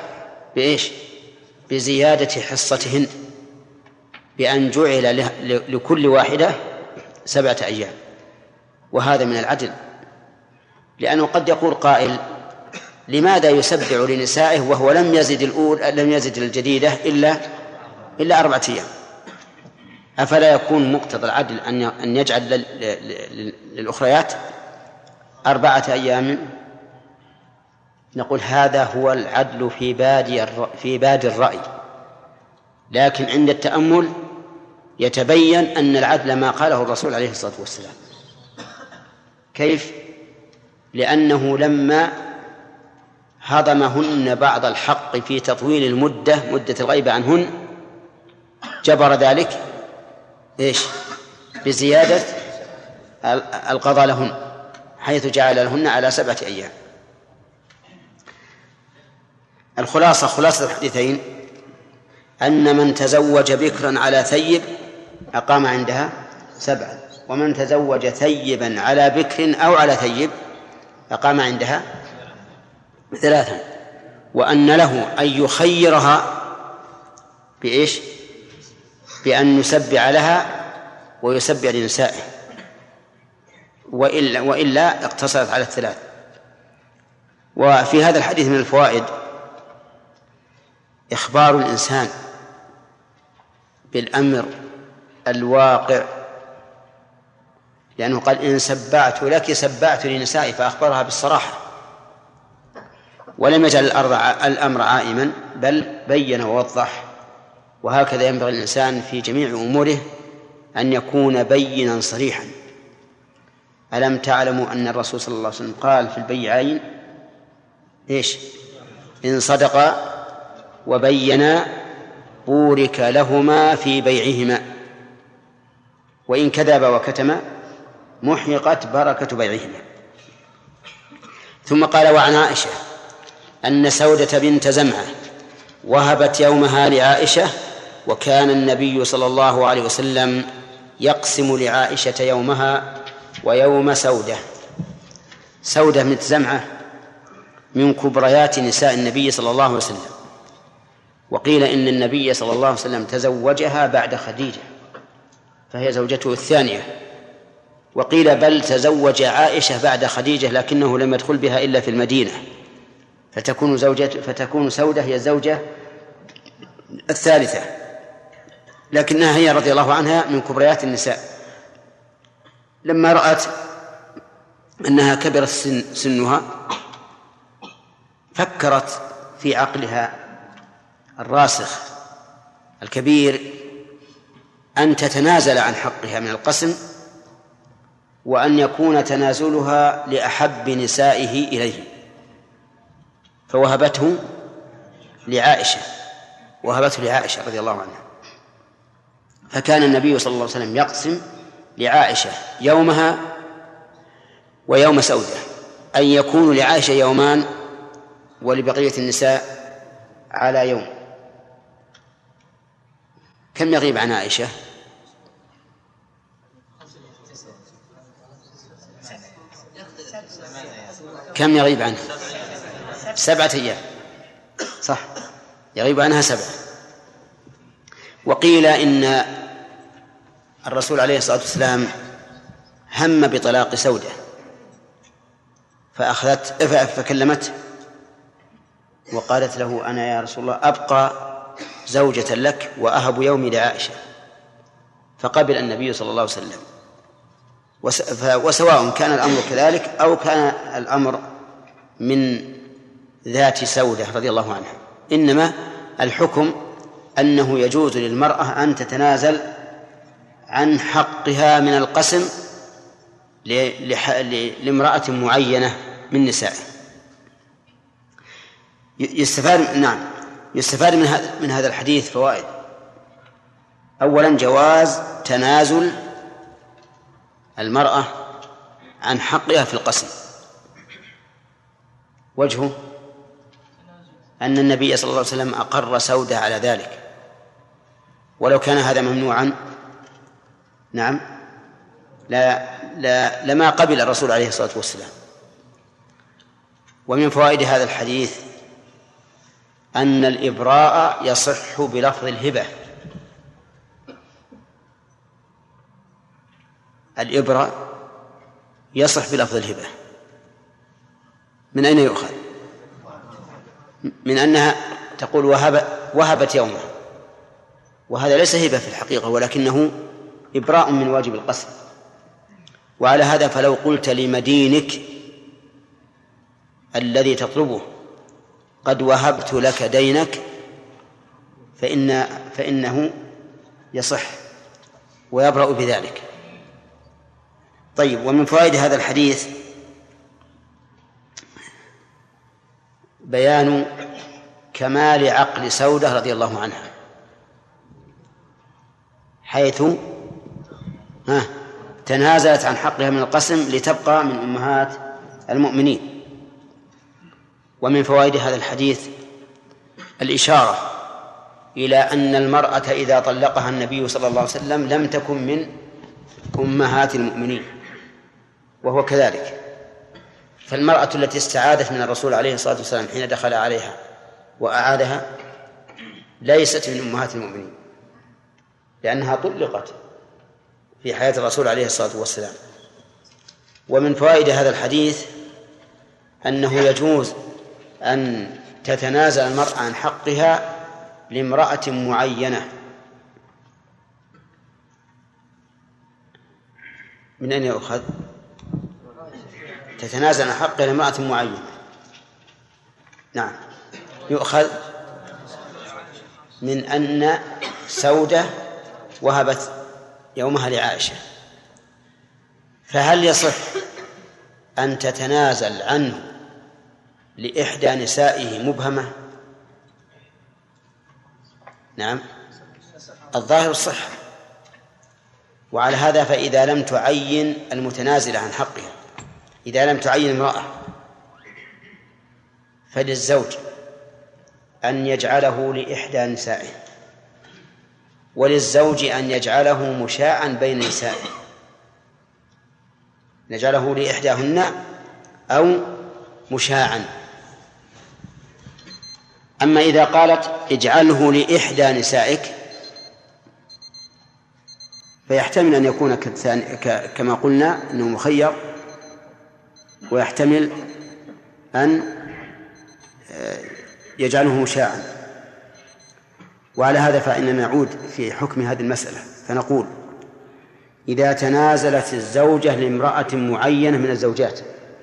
بزيادة حصتهن، بأن جعل لكل واحدة 7 أيام، وهذا من العدل. لأنه قد يقول قائل: لماذا يسبع لنسائه وهو لم يزد الجديدة إلا 4 أيام؟ أفلا يكون مقتضى العدل أن يجعل للأخريات 4 أيام؟ نقول هذا هو العدل في بادئ الرأي، لكن عند التأمل يتبين أن العدل ما قاله الرسول عليه الصلاة والسلام. كيف؟ لأنه لما هضمهن بعض الحق في تطويل مدة الغيبة عنهن جبر ذلك بزيادة القضاء لهن، حيث جعل لهن على 7 أيام. خلاصة الحديثين أن من تزوج بكرا على ثيب أقام عندها 7، ومن تزوج ثيبا على بكر أو على ثيب أقام عندها 3، وأن له أن يخيرها بأن يسبع لها ويسبع لنسائه، وإلا اقتصرت على الثلاث. وفي هذا الحديث من الفوائد إخبار الإنسان بالأمر الواقع، لأنه قال إن سبعت لك سبعت لنسائي، فأخبرها بالصراحة ولم يجعل الأمر عائما، بل بين ووضح. وهكذا ينبغي الإنسان في جميع أموره أن يكون بينا صريحا. ألم تعلموا أن الرسول صلى الله عليه وسلم قال في البيعين إيش؟ إن صدقا وبينا بورك لهما في بيعهما، وإن كذبا وكتما محقت بركة بيعهما. ثم قال وعن عائشة أن سودة بنت زمعة وهبت يومها لعائشة، وكان النبي صلى الله عليه وسلم يقسم لعائشة يومها ويوم سودة. سودة بنت زمعة من كبريات نساء النبي صلى الله عليه وسلم، وقيل إن النبي صلى الله عليه وسلم تزوجها بعد خديجة فهي زوجته الثانية، وقيل بل تزوج عائشة بعد خديجة لكنه لم يدخل بها إلا في المدينة، فتكون سودة هي الزوجة الثالثة، لكنها هي رضي الله عنها من كبريات النساء. لما رأت أنها كبرت سنها فكرت في عقلها الراسخ الكبير أن تتنازل عن حقها من القسم، وأن يكون تنازلها لأحب نسائه إليه، فوهبته لعائشة رضي الله عنها. فكان النبي صلى الله عليه وسلم يقسم لعائشة يومها ويوم سودة، أن يكون لعائشة يومان ولبقية النساء على يوم. كم يغيب عن عائشة؟ كم يغيب عنها؟ 7 أيام، صح، يغيب عنها 7. وقيل إن الرسول عليه الصلاة والسلام هم بطلاق سودة فكلمته وقالت له أنا يا رسول الله أبقى زوجة لك وأهب يومي لعائشة، فقبل النبي صلى الله عليه وسلم. وسواء كان الأمر كذلك أو كان الأمر من ذات سودة رضي الله عنها، إنما الحكم أنه يجوز للمرأة أن تتنازل عن حقها من القسم لامرأة معينة من نسائه. يستفاد من هذا الحديث فوائد. أولا جواز تنازل المرأة عن حقها في القسم. وجهه أن النبي صلى الله عليه وسلم أقر سودة على ذلك، ولو كان هذا ممنوعا لما قبل الرسول عليه الصلاة والسلام. ومن فوائد هذا الحديث أن الإبراء يصح بلفظ الهبة. الإبراء يصح بلفظ الهبة. من أين يؤخذ؟ من أنها تقول وهبت يومها، وهذا ليس هبة في الحقيقة ولكنه إبراء من واجب القسم. وعلى هذا فلو قلت لمدينك الذي تطلبه قد وهبت لك دينك فإنه يصح ويبرأ بذلك. طيب، ومن فوائد هذا الحديث بيان كمال عقل سودة رضي الله عنها، حيث تنازلت عن حقها من القسم لتبقى من أمهات المؤمنين. ومن فوائد هذا الحديث الإشارة إلى أن المرأة إذا طلقها النبي صلى الله عليه وسلم لم تكن من أمهات المؤمنين، وهو كذلك. فالمرأة التي استعاذت من الرسول عليه الصلاة والسلام حين دخل عليها وأعادها ليست من أمهات المؤمنين. لأنها طلقت في حياة الرسول عليه الصلاة والسلام. ومن فوائد هذا الحديث أنه يجوز أن تتنازل المرأة عن حقها لامرأة معينة. من أين يؤخذ؟ تتنازل عن حقها لامرأة معينة. نعم، يؤخذ من أن سودة وهبت يومها لعائشة، فهل يصح أن تتنازل عنه لإحدى نسائه مبهمة؟ نعم، الظاهر الصحة. وعلى هذا فإذا لم تعين المتنازلة عن حقها، إذا لم تعين امرأة، فللزوج أن يجعله لإحدى نسائه، وللزوج أن يجعله مشاعا بين نسائه، نجعله لإحداهن أو مشاعا. أما إذا قالت اجعله لإحدى نسائك، فيحتمل أن يكون كما قلنا أنه مخير، ويحتمل أن يجعله مشاعا. وعلى هذا فإننا نعود في حكم هذه المسألة فنقول: إذا تنازلت الزوجة لامرأة معينة من الزوجات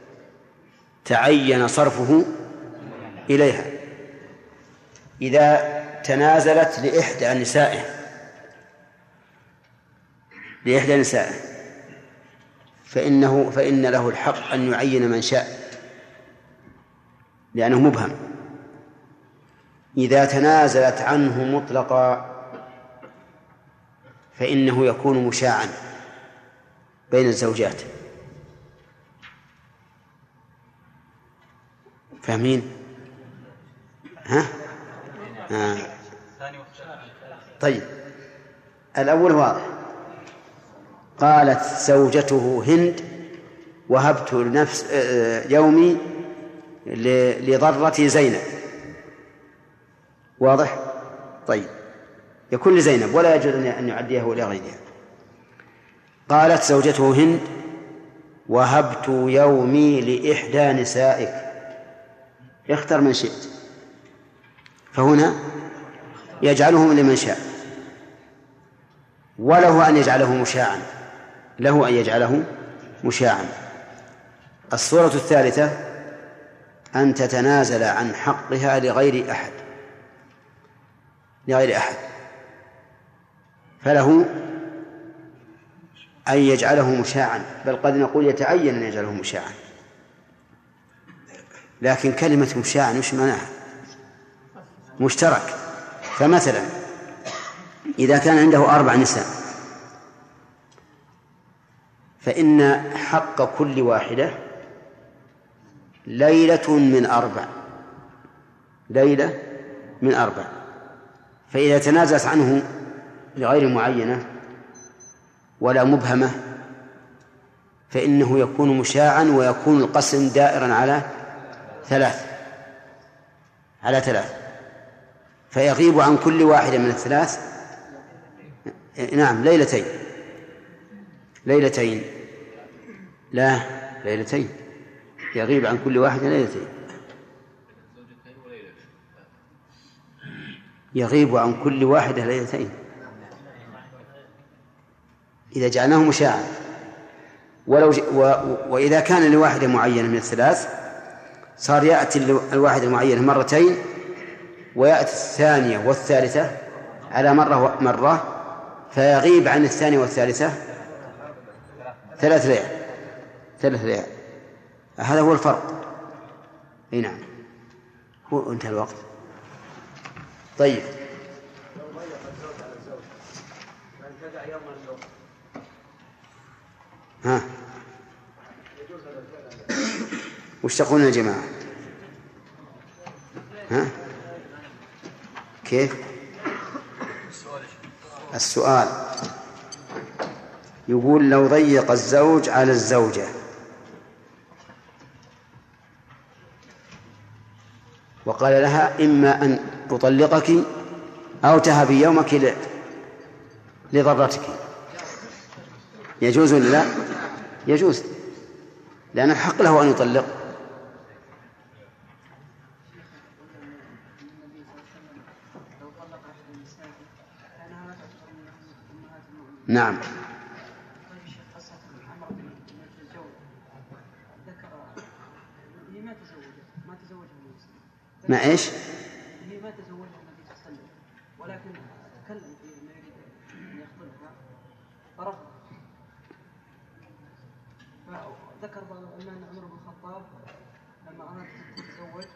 تعين صرفه إليها. إذا تنازلت لإحدى نسائه فإن له الحق أن يعين من شاء لأنه مبهم. إذا تنازلت عنه مطلقا فإنه يكون مشاعا بين الزوجات. فاهمين؟ ها؟ طيب، الأول واضح. قالت زوجته هند: وهبت لنفس يومي لضرة زينب. واضح؟ طيب، يكون لزينب ولا يجوز أن يعديه إلى غيرها. قالت زوجته هند: وهبت يومي لإحدى نسائك. اختر من شئت، فهنا يجعله لمن شاء، وله أن يجعله مشاعا، له أن يجعله مشاعا. الصورة الثالثة أن تتنازل عن حقها لغير أحد، فله أن يجعله مشاعا، بل قد نقول يتعين أن يجعله مشاعا. لكن كلمة مشاعا وش معناها؟ مشترك. فمثلا إذا كان عنده 4 نساء فإن حق كل واحدة ليلة من 4. فإذا تنازلت عنه لغير معينة ولا مبهمة فإنه يكون مشاعا، ويكون القسم دائرا على 3، فيغيب عن كل واحدة من ال3 ليلتين، لا، ليلتين، يغيب عن كل واحدة ليلتين، يغيب عن كل واحدة ليلتين إذا جعلناه مشاعا. وإذا كان لواحدة معينة من ال3 صار يأتي الواحدة المعينة مرتين، ويأتي الثانية والثالثة على مرة، فيغيب عن الثانية والثالثة 3 ليال. هذا هو الفرق. نعم، هو انتهى الوقت. طيب، ها، وش تقولون يا جماعة؟ ها؟ كيف؟ السؤال يقول: لو ضيق الزوج على الزوجة وقال لها: إما أن أطلقك أو تهبي يومك لضرتك. يجوز ولا لا؟ يجوز، لأن الحق له أن يطلق. نعم. ما إيش؟
هي ما تزوجها النبي صلى الله عليه وسلم، ولكن تكلم فيه انه يريد ان يخطبها فرفض. فذكر ان عمر بن الخطاب لما اراد ان تتزوج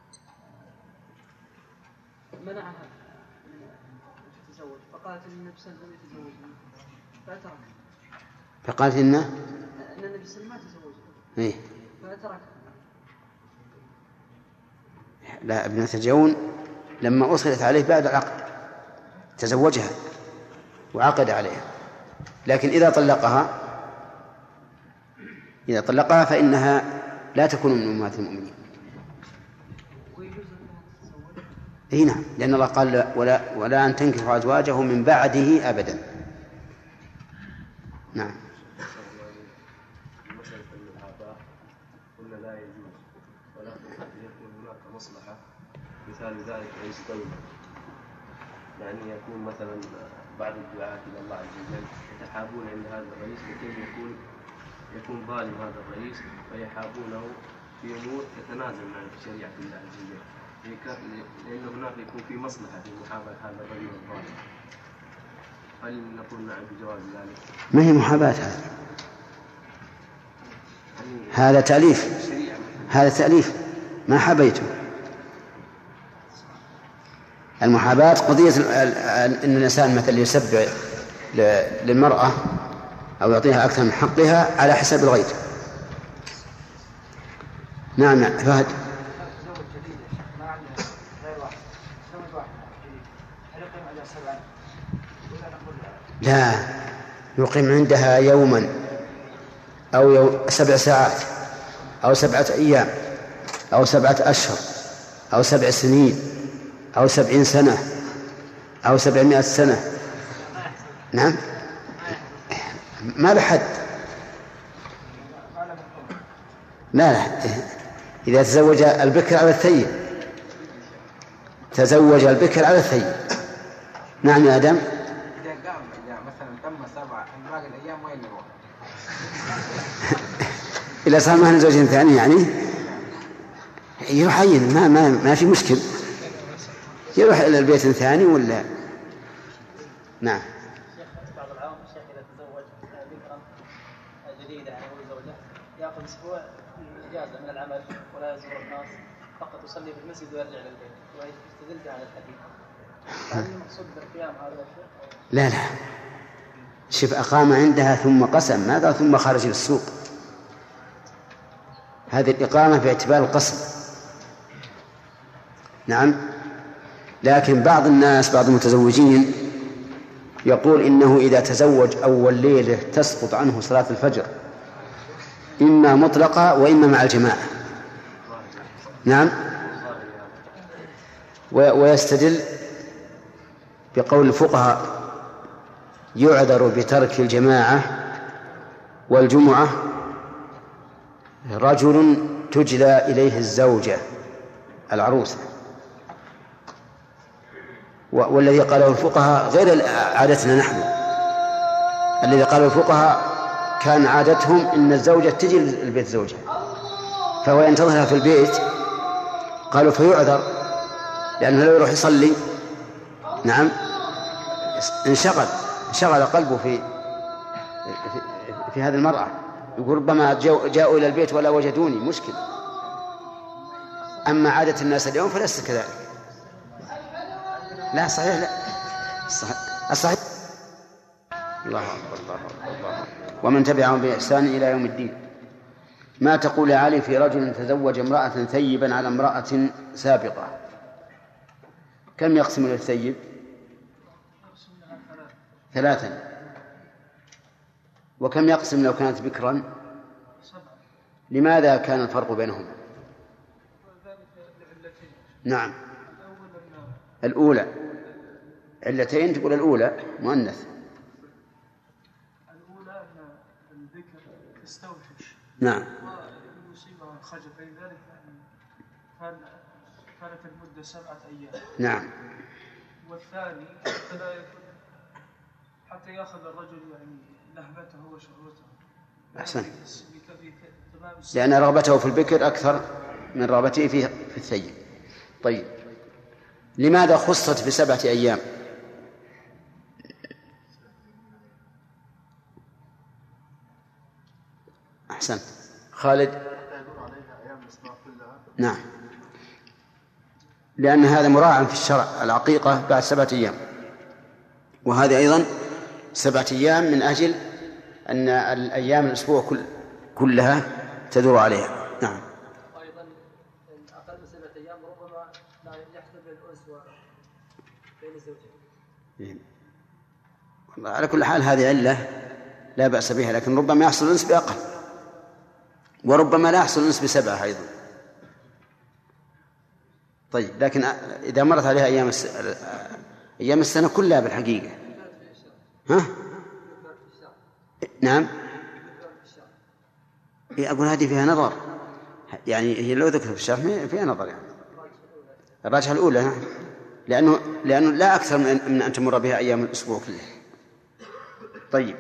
منعها من ان تتزوج، فقالت ان النبي صلى الله عليه وسلم يتزوجني فترك.
فقالت ان
النبي صلى الله عليه وسلم ما تزوجها.
إيه؟
فترك.
لا، ابنة الجون لما أصلت عليه بعد العقد تزوجها وعقد عليها، لكن إذا طلقها فإنها لا تكون من أمهات المؤمنين. إيه نعم، لأن الله قال ولا أن تنكحوا أزواجه من بعده أبدا. نعم.
مثال ذلك رئيس دولة، يعني يكون مثلا بعض الدعاة إلى الله عز وجل يتحابون عند هذا الرئيس، لكن يكون ظالم هذا الرئيس فيحابونه في أمور تتنازل عن شريعة الله عز وجل، لأن هناك يكون في مصلحة في محاباة هذا الرجل الظالم. هل نقول نعم بجواز ذلك؟
ما هي محاباة هذا تأليف، هذا تأليف ما حبيته. المحاباة قضية أن الإنسان مثل يسبع للمرأة أو يعطيها أكثر من حقها على حساب الغير. نعم فهد. لا، يقيم عندها يوما أو 7 ساعات أو 7 أيام أو 7 أشهر أو 7 سنين أو 70 سنة أو 700 سنة. نعم، ما لحد. لا، إذا تزوج البكر على الثيب، تزوج البكر على الثيب. نعم يا آدم.
إذا مثلا تم 7 باقي الأيام وين يروح؟
إذا صار معنا زوجين ثاني يعني يروح عين، ما في مشكل، يروح إلى البيت الثاني ولا. نعم.
بعض العام الشيخ إذا تزوج بكرا جديدة يعني هو زوجة يأخذ أسبوع إجازة من العمل ولا يزور الناس، فقط يصلي في المسجد ويرجع للبيت ويستدل على الحديث. هل المقصود بالقيام هذا الشيء؟
لا، شوف، أقام عندها ثم قسم، ماذا ثم خرج للسوق؟ هذه الإقامة باعتبار القسم. نعم. لكن بعض الناس، بعض المتزوجين يقول إنه إذا تزوج أول ليلة تسقط عنه صلاة الفجر إما مطلقة وإما مع الجماعة. نعم. ويستدل بقول الفقهاء يعذر بترك الجماعة والجمعة رجل تجلى إليه الزوجة العروسة، والذي قاله الفقهاء غير عادتنا نحن. الذي قاله الفقهاء كان عادتهم إن الزوجة تجي للبيت زوجها فهو ينتظرها في البيت، قالوا فيعذر لأنه لو يروح يصلي نعم انشغل قلبه في هذه المرأة. يقول ربما جاءوا إلى البيت ولا وجدوني، مشكل. أما عادة الناس اليوم فليس كذلك. لا صحيح، لا الصحيح. الله أكبر الله أكبر. ومن تبعهم بإحسان إلى يوم الدين. ما تقول علي في رجل تزوج امرأة ثيبا على امرأة سابقة؟ كم يقسم للثيب؟ 3. وكم يقسم لو كانت بكرا؟ لماذا كان الفرق بينهم؟ نعم. الأولى علتين، تقول الأولى مؤنث
تستوحش
نعم.
ويصيبها الخجل، فلذلك كانت المدة 7 أيام.
نعم.
والثاني حتى يأخذ الرجل يعني لهبته وشهوته.
أحسن. لأن رغبته في البكر أكثر من رغبته في الثيب. طيب، لماذا خصت ب7 أيام؟ أحسن. خالد. نعم، لأن هذا مراعى في الشرع، العقيقة بعد 7 أيام، وهذه أيضا 7 أيام من أجل أن الأيام الأسبوع كلها تدور عليها. نعم.
أيضا أقل من 7 أيام ربما لا يحدث الأنس بين الزوجين.
على كل حال هذه علة لا بأس بها، لكن ربما يحصل الأنس بأقل، وربما لا يحصل الأنس ب7 أيضا. طيب، لكن إذا مرت عليها أيام السنة كلها بالحقيقة. ها؟ نعم. أقول هذه فيها نظر، يعني هي لو ذكرت في الشرح فيها نظر، يعني الراجحة الأولى. نعم. لأنه لا أكثر من أن تمر بها أيام الأسبوع كله. طيب،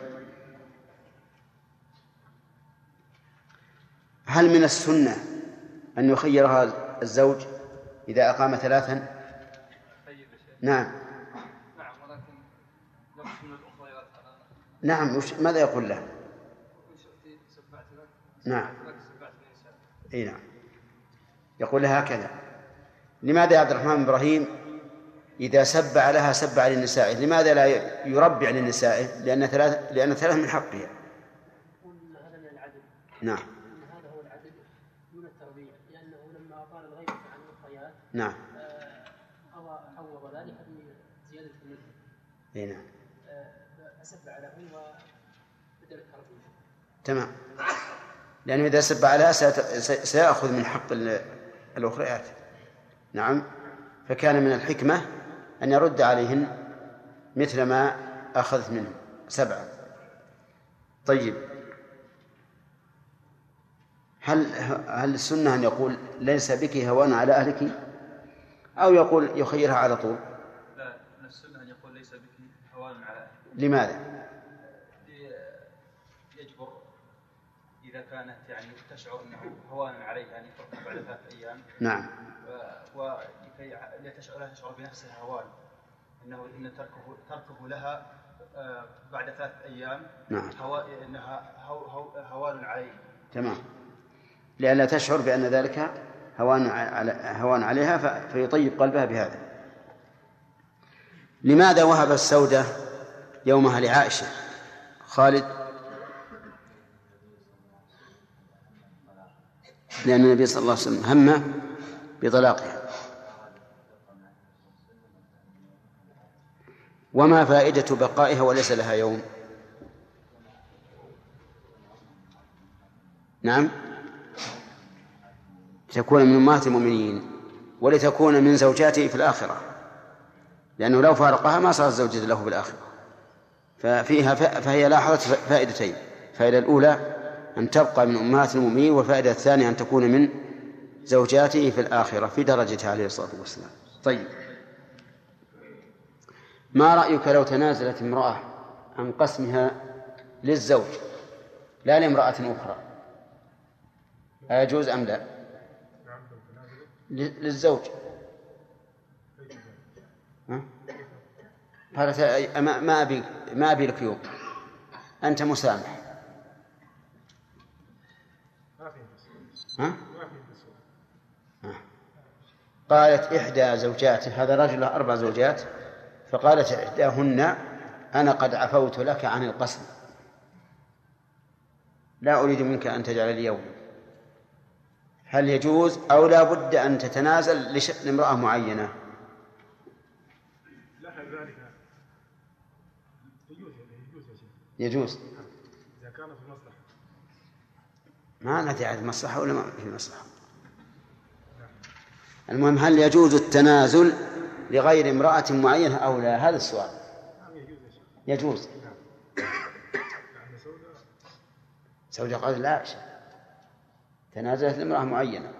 هل من السنة أن يخيرها الزوج إذا أقام 3؟ نعم.
ولكن نفس من الأخرى.
نعم. ماذا يقول له؟ نعم. أي نعم، يقول لها هكذا. لماذا يا عبد الرحمن بن إبراهيم إذا سبع لها سبع للنساء، لماذا لا يربع للنساء؟ لأن 3 من حقها.
هذا من العدل.
نعم.
هذا هو العدل دون التربيع، لأنه لما أطال الغيبة عن الأخريات
نعم
عوض ذلك بزيادة المدة.
أي نعم.
فسبع لهن وبدل التربيع.
تمام، لأنه إذا سبع لها سيأخذ من حق الأخريات. نعم. فكان من الحكمة أن يرد عليهن مثل ما أخذت منهم 7. طيب، هل السنة أن يقول ليس بك هوان على أهلك، أو يقول يخيرها على طول؟
لا، السنة أن يقول ليس بك هوان على أهلك. لماذا؟ يجبر إذا كانت يعني تشعر أنه هوان عليه يعني فرق بعد 3 أيام. نعم. ولكي لا تشعر بنفسها هوان، إن تركه لها بعد 3 أيام. نعم. إنها هوان عليه. تمام، لأنها تشعر بأن ذلك هوان عليها، فيطيب قلبها بهذا. لماذا وهب السودة يومها لعائشة؟ خالد. لأن النبي صلى الله عليه وسلم هم بطلاقها. وما فائدة بقائها وليس لها يوم؟ نعم، لتكون من أمهات المؤمنين ولتكون من زوجاته في الآخرة، لأنه لو فارقها ما صارت زوجة له في الآخرة. فهي لاحظت فائدتين: الفائدة الأولى أن تبقى من أمهات المؤمنين، والفائدة الثانية أن تكون من زوجاته في الآخرة في درجته عليه الصلاة والسلام. طيب، ما رأيك لو تنازلت امرأة عن قسمها للزوج لا لامرأة أخرى، أيجوز أم لا؟ للزوج. قالت ما أبي لك يوم، أنت مسامح. قالت إحدى زوجاته، هذا رجل له 4 زوجات، فقالت إحداهن أنا قد عفوت لك عن القسم، لا أريد منك أن تجعل لي يوم. هل يجوز أو لا بد أن تتنازل لشأن امرأة معينة؟ يجوز
إذا كان في مصلحة.
ما ندري عن مصلحة ولا ما في مصلحة. المهم، هل يجوز التنازل لغير امرأة معينة أو لا؟ هذا السؤال. زوجها قال لا شيء، تنازلت لامرأة معينة.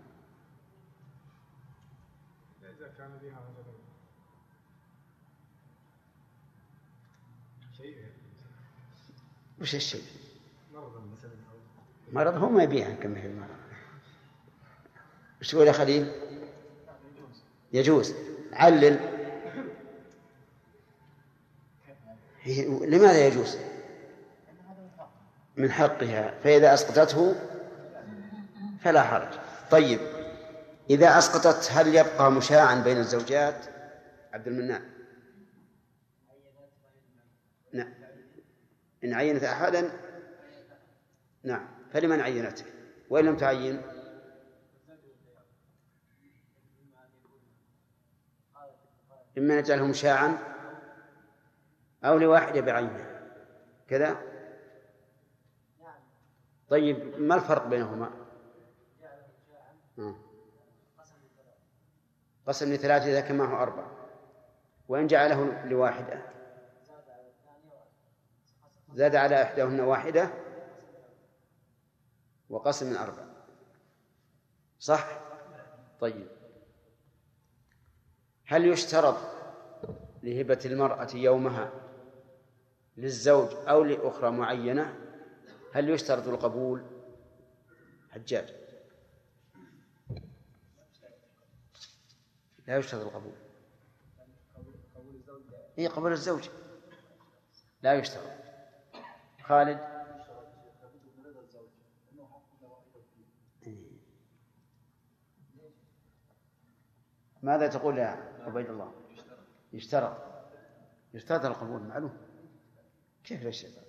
إذا كان بها شيء
وش الشيء؟
مرض مثلا،
مرض هو ما يبيعها كم هي المرض. وش تقول يا خليل؟ يجوز. علل. لماذا يجوز؟ من حقها، فإذا أسقطته فلا حرج. طيب إذا أسقطت هل يبقى مشاعا بين الزوجات؟ عبد المنان. نعم، إن عينت أحدا نعم، فلمن عينته؟ وإن لم تعين إما نجعله مشاعا أو لواحدة بعينها كذا. طيب ما الفرق بينهما؟ قسم لثلاثة إذا كان معه 4، وإن جعله لواحدة زاد على إحداهن 1 وقسم من 4. صح؟ طيب هل يشترط لهبة المرأة يومها للزوج أو لأخرى معينة؟ هل يشترط القبول؟ حجاج. لا يشترط القبول. هي قبول الزوج لا يشترط. خالد. ماذا تقول يا عبيد الله؟ يشترط القبول معلوم. كيف لا يشترط؟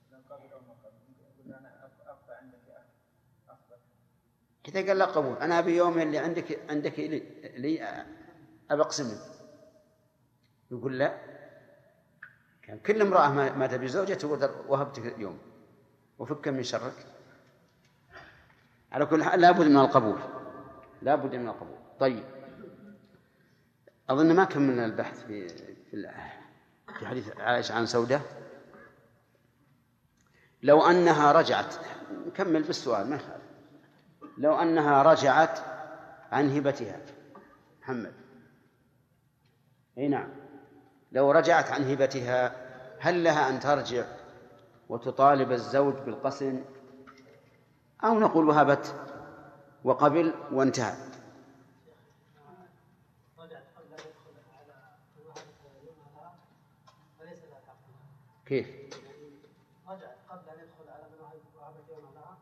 إذا قال لا قبول، أنا أبي يوم اللي عندك لي أبقسم لك، يقول لا. كان كل امرأة ما تبي زوجة تقول وهبتك يوم وفك من شرك. على كل حال لابد من القبول، لابد من القبول. طيب أظن ما كملنا البحث في حديث عائشة عن سودة. لو أنها رجعت، نكمل بالسؤال ما يخالف. لو أنها رجعت عن هبتها، محمد. أي نعم، لو رجعت عن هبتها هل لها أن ترجع وتطالب الزوج بالقسم، أو نقول وهبت وقبل وانتهى؟ كيف؟
رجعت قبل أن يدخل على من وهبت يوم لها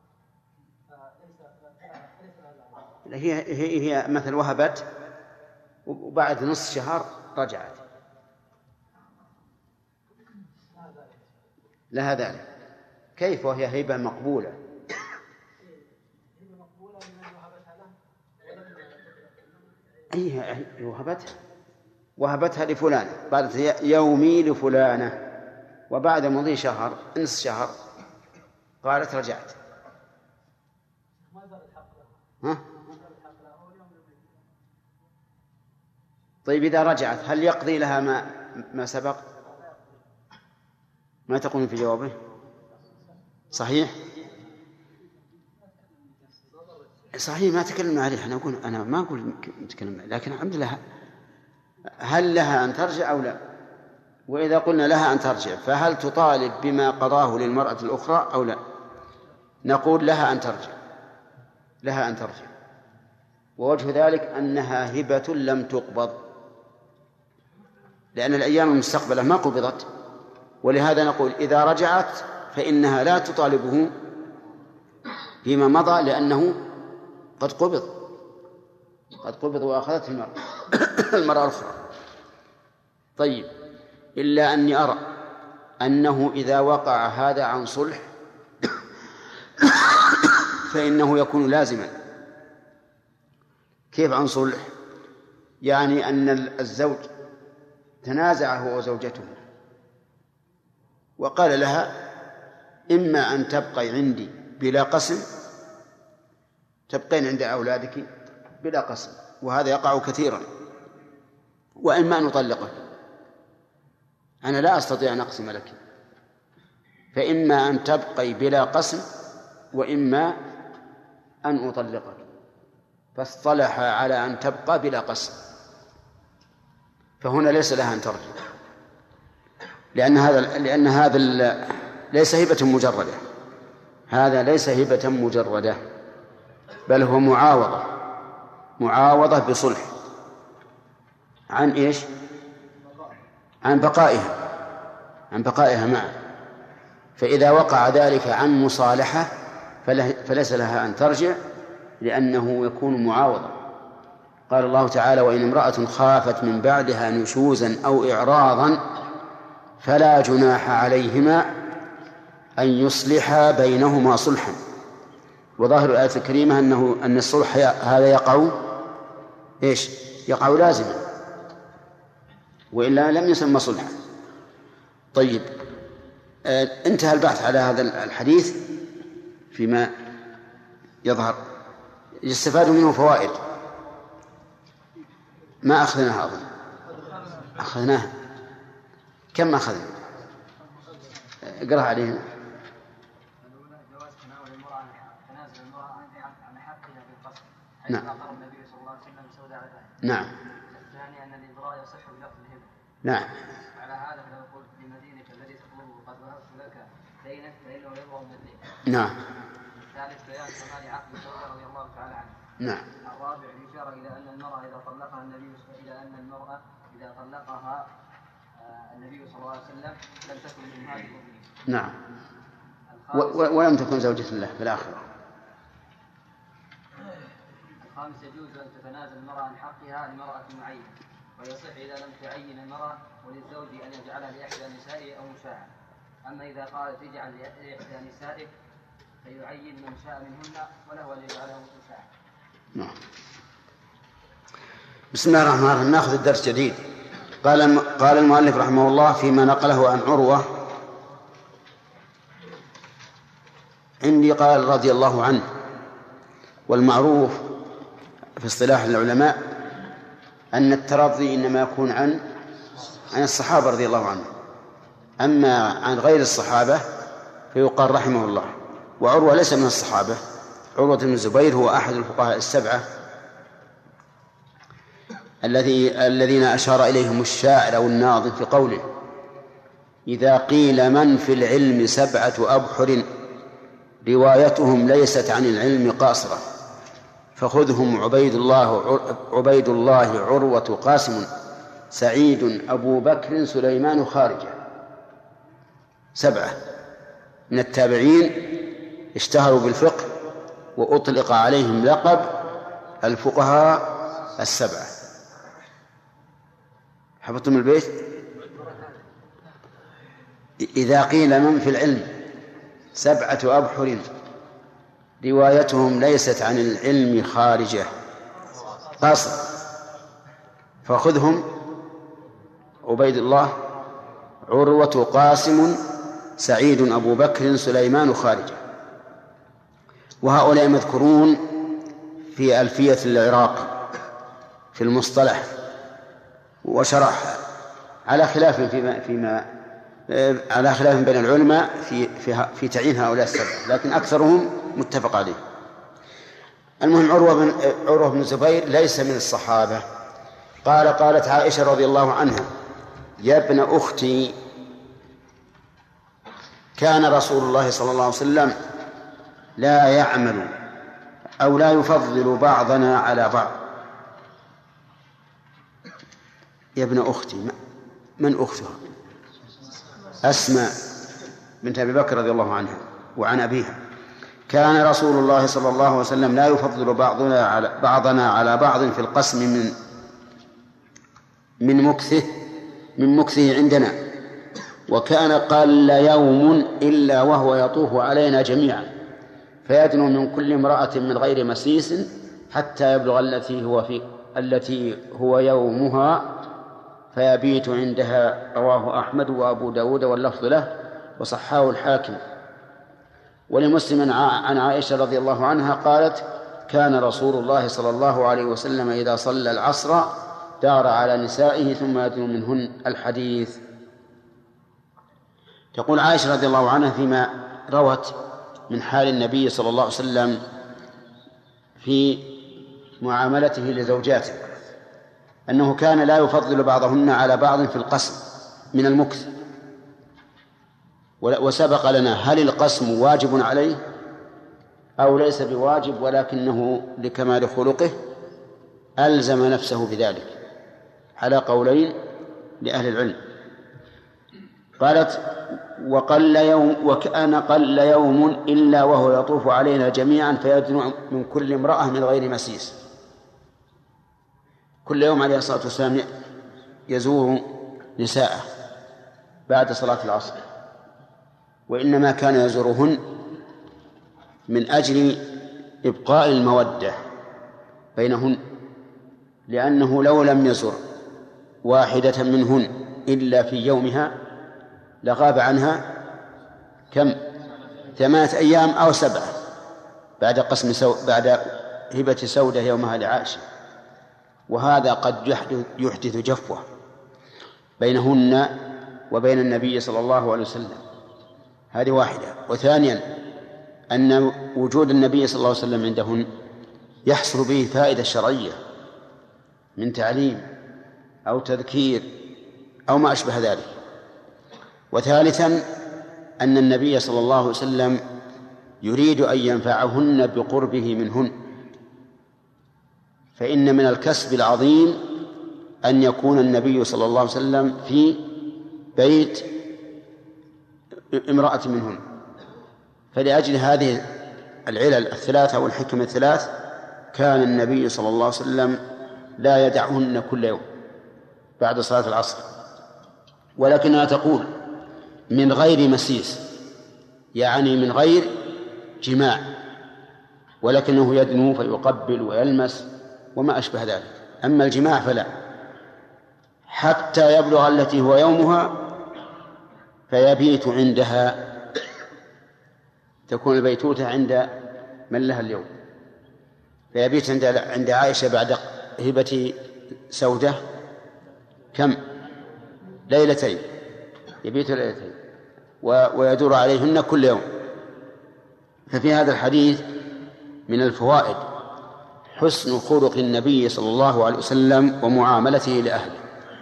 هي مثل وهبت وبعد نصف شهر رجعت، لها ذلك. كيف وهي هبة مقبولة؟ وهبتها لفلان بعد يومي لفلانة، وبعد مضي شهر نصف شهر قالت رجعت. ها؟ طيب إذا رجعت هل يقضي لها ما سبق؟ ما تقول في جوابه؟ صحيح ما تكلمنا عليه. أنا ما أقول نتكلم، لكن الحمد لله. هل لها أن ترجع أو لا؟ وإذا قلنا لها أن ترجع فهل تطالب بما قضاه للمرأة الأخرى أو لا؟ نقول لها أن ترجع، ووجه ذلك أنها هبة لم تقبض، لأن الأيام المستقبلة ما قبضت، ولهذا نقول إذا رجعت فإنها لا تطالبه فيما مضى، لأنه قد قبض وأخذت المرأة الأخرى. طيب إلا أني أرى أنه إذا وقع هذا عن صلح فإنه يكون لازما. كيف عن صلح؟ يعني أن الزوج تنازع هو وزوجته وقال لها إما أن تبقي عندي بلا قسم، تبقين عند أولادك بلا قسم، وهذا يقع كثيرا، وإما أن نطلقه، أنا لا أستطيع أن أقسم لك، فإما أن تبقي بلا قسم وإما أن أطلقك، فاصطلح على أن تبقى بلا قسم، فهنا ليس لها أن ترجع، لأن هذا ليس هبة مجردة، هذا ليس هبة مجردة، بل هو معاوضة بصلح عن إيش؟ عن بقائها معه. فإذا وقع ذلك عن مصالحة فليس لها أن ترجع، لأنه يكون معاوضة. قال الله تعالى: وإن امرأة خافت من بعدها نشوزا أو إعراضا فلا جناح عليهما أن يصلحا بينهما صلحا. وظاهر الآية الكريمة أن الصلح هذا يقع لازما، وإلا لم يسمى صلحا. طيب، انتهى البحث على هذا الحديث فيما يظهر. يستفاد منه فوائد ما أخذناها، أظن أخذناها. كم أخذنا؟ اقرأ علينا. نعم. نعم.
الثاني أن الإبراء يصح بلفظ الهبة.
نعم.
على هذا فنقول بمدينك الذي تطلبه قد وهبت لك دينك فإنه يبرأ من الدين.
نعم.
الثالث بيان كمال عقل الزوجة رضي الله تعالى عنه.
نعم.
الرابع الإشارة إلى أن المرأة إذا طلقها النبي صلى الله عليه وسلم لم تكن من هذه المؤمنين.
نعم. ولم تكن زوجة له في الآخرة.
الخامس يجوز أن تتنازل المرأة عن حقها لمرأة معينة، ويصح إذا لم تعين المرأة وللزوج أن يجعلها لإحدى نسائه أو مشاعة. أما إذا قالت اجعل لإحدى نسائك فيعين من شاء منهن وله أن يجعله مشاعة.
نعم. بسم الله الرحمن الرحيم. نأخذ الدرس جديد. قال المؤلف رحمه الله فيما نقله عن عروة: عندي قال رضي الله عنه. والمعروف في اصطلاح العلماء أن الترضي إنما يكون عن الصحابة رضي الله عنهم، أما عن غير الصحابة فيقال رحمه الله. وعروة ليس من الصحابة، عروة بن الزبير هو أحد الفقهاء السبعة الذين أشار إليهم الشاعر أو الناظم في قوله: إذا قيل من في العلم 7 أبحر روايتهم ليست عن العلم قاصرة فخذهم عبيد الله عروة قاسم سعيد أبو بكر سليمان خارجة. 7 من التابعين اشتهروا بالفقه وأطلق عليهم لقب الفقهاء السبعة. حفظتم البيت؟ إذا قيل من في العلم 7 أبحر روايتهم ليست عن العلم خارجة قاصر فخذهم عبيد الله عروة قاسم سعيد أبو بكر سليمان خارجة. وهؤلاء مذكورون في ألفية العراقي في المصطلح، وشرح على خلاف على خلاف بين العلماء في تعيين هؤلاء السبعة، لكن أكثرهم متفق عليه. المهم عروة بن الزبير ليس من الصحابة. قالت عائشة رضي الله عنها: يا ابن أختي، كان رسول الله صلى الله عليه وسلم لا يعمل أو لا يفضل بعضنا على بعض. يا ابن أختي، من أختها؟ أسماء بنت أبي بكر رضي الله عنها وعن أبيها. كان رسول الله صلى الله عليه وسلم لا يفضل بعضنا على بعض في القسم من مكثه عندنا، وكان قل يوم إلا وهو يطوف علينا جميعا فيدنو من كل امرأة من غير مسيس حتى يبلغ التي هو يومها فيبيت عندها. رواه أحمد وأبو داود واللفظ له وصححه الحاكم. ولمسلم عن عائشة رضي الله عنها قالت: كان رسول الله صلى الله عليه وسلم إذا صلى العصر دار على نسائه ثم يدنو منهن. الحديث. تقول عائشة رضي الله عنها فيما روت من حال النبي صلى الله عليه وسلم في معاملته لزوجاته أنه كان لا يفضل بعضهن على بعض في القسم من المكث. وسبق لنا هل القسم واجب عليه أو ليس بواجب، ولكنه لكمال خلقه ألزم نفسه بذلك على قولين لأهل العلم. قالت وكان قل يوم إلا وهو يطوف علينا جميعا فيدنو من كل امرأة من غير مسيس. كل يوم عليه الصلاة والسلام يزور نساءه بعد صلاة العصر، وإنما كان يزورهن من أجل إبقاء المودة بينهن، لأنه لو لم يزر واحدة منهن إلا في يومها لغاب عنها كم 8 أيام أو 7 بعد بعد هبة سودة يومها لعائشة، وهذا قد يحدث جفوة بينهن وبين النبي صلى الله عليه وسلم. هذه واحدة. وثانيا أن وجود النبي صلى الله عليه وسلم عندهن يحصل به فائدة شرعية من تعليم أو تذكير أو ما أشبه ذلك. وثالثا أن النبي صلى الله عليه وسلم يريد أن ينفعهن بقربه منهن، فإن من الكسب العظيم أن يكون النبي صلى الله عليه وسلم في بيت امرأة منهن. فلأجل هذه العلل الثلاثة والحكم الثلاث كان النبي صلى الله عليه وسلم لا يدعهن كل يوم بعد صلاة العصر، ولكنها تقول من غير مسيس، يعني من غير جماع، ولكنه يدنو فيقبل ويلمس وما أشبه ذلك. أما الجماع فلا، حتى يبلغ التي هو يومها فيبيت عندها، تكون البيتوتة عند من لها اليوم، فيبيت عند عائشة بعد هبة سودة كم؟ ليلتين، يبيت ليلتين ويدور عليهن كل يوم. ففي هذا الحديث من الفوائد حسن خلق النبي صلى الله عليه وسلم ومعاملته لأهله.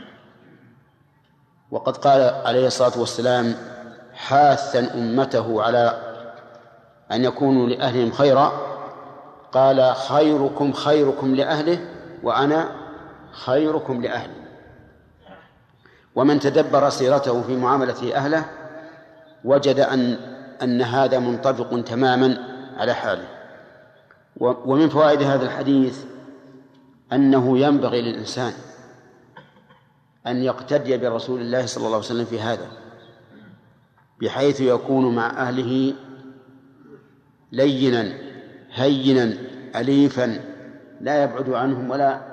وقد قال عليه الصلاة والسلام حاثا أمته على أن يكونوا لأهلهم خيرا، قال خيركم خيركم لأهله وأنا خيركم لأهلي. ومن تدبر سيرته في معاملة أهله وجد أن هذا منطبق تماما على حاله. ومن فوائد هذا الحديث أنه ينبغي للإنسان أن يقتدي برسول الله صلى الله عليه وسلم في هذا، بحيث يكون مع أهله لينا هينا أليفا، لا يبعد عنهم ولا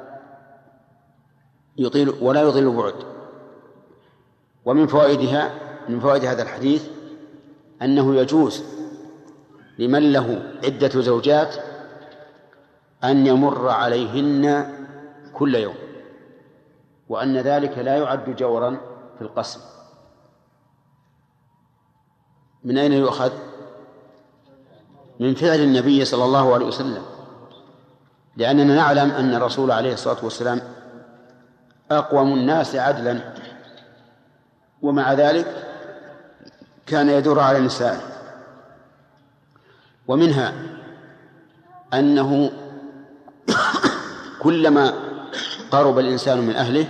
يطيل بعد. ومن فوائد هذا الحديث أنه يجوز لمن له عدة زوجات أن يمر عليهن كل يوم، وأن ذلك لا يعد جورا في القسم. من أين يؤخذ؟ من فعل النبي صلى الله عليه وسلم، لأننا نعلم أن الرسول عليه الصلاة والسلام أقوم الناس عدلا، ومع ذلك كان يدور على النساء. ومنها أنه كلما قرب الإنسان من أهله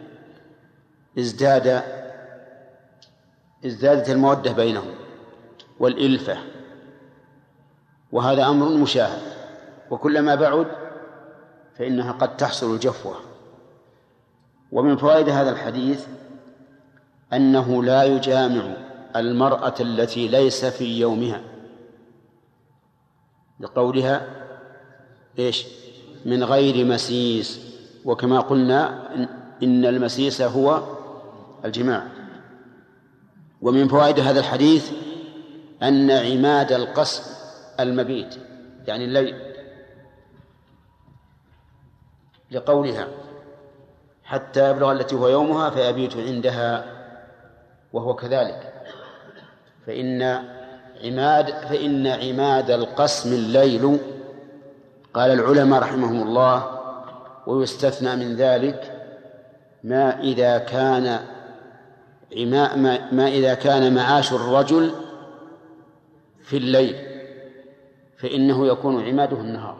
ازدادت المودة بينهم والإلفة، وهذا أمر مشاهد. وكلما بعد فإنها قد تحصل الجفوة. ومن فوائد هذا الحديث أنه لا يجامع المرأة التي ليس في يومها، لقولها إيش؟ من غير مسيس. وكما قلنا إن المسيس هو الجماع. ومن فوائد هذا الحديث أن عماد القسم المبيت، يعني الليل، لقولها حتى يبلغ التي هو يومها فيبيت عندها، وهو كذلك، فإن فإن عماد القسم الليل. قال العلماء رحمهم الله: ويستثنى من ذلك ما إذا كان معاش الرجل في الليل، فإنه يكون عماده النهار.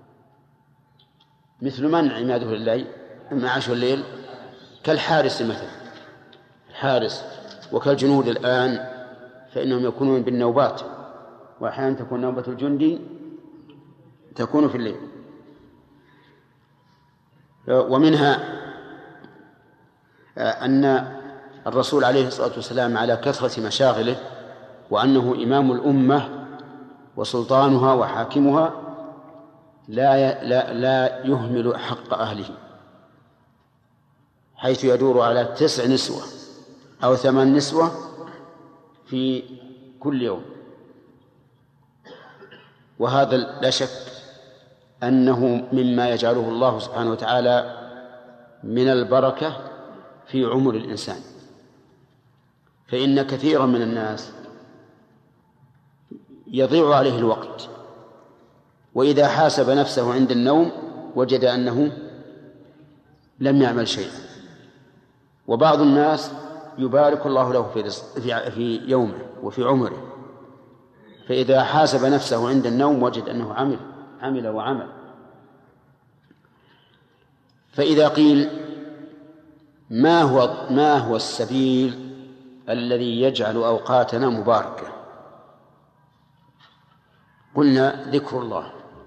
مثل من عماده الليل معاش الليل؟ كالحارس مثلا، الحارس، وكالجنود الآن فإنهم يكونون بالنوبات، وأحيانا تكون نوبة الجندي تكون في الليل. ومنها أن الرسول عليه الصلاة والسلام على كثرة مشاغله وأنه إمام الأمة وسلطانها وحاكمها لا يهمل حق أهله، حيث يدور على 9 نسوة أو 8 نسوة في كل يوم. وهذا لا شك أنه مما يجعله الله سبحانه وتعالى من البركة في عمر الإنسان. فإن كثيرا من الناس يضيع عليه الوقت، وإذا حاسب نفسه عند النوم وجد أنه لم يعمل شيئا. وبعض الناس يبارك الله له في يومه وفي عمره، فإذا حاسب نفسه عند النوم وجد أنه عمل وعمل. فإذا قيل ما هو السبيل الذي يجعل أوقاتنا مباركة؟ قلنا: ذكر الله.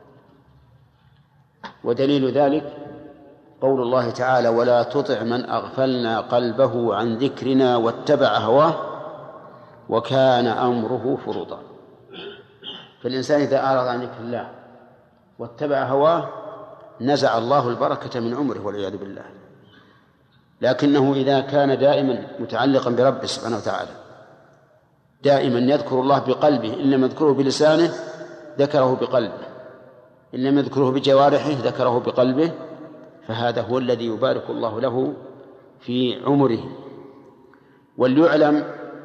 ودليل ذلك قول الله تعالى: ولا تطع من أغفلنا قلبه عن ذكرنا واتبع هواه وكان أمره فرطا. فالإنسان إذا أعرض عن ذكر الله واتبع هواه نزع الله البركة من عمره والعياذ بالله. لكنه إذا كان دائما متعلقا بربه سبحانه وتعالى، دائما يذكر الله بقلبه، إن لم يذكره بلسانه ذكره بقلبه، إن لم يذكره بجوارحه ذكره بقلبه، فهذا هو الذي يبارك الله له في عمره. وليعلم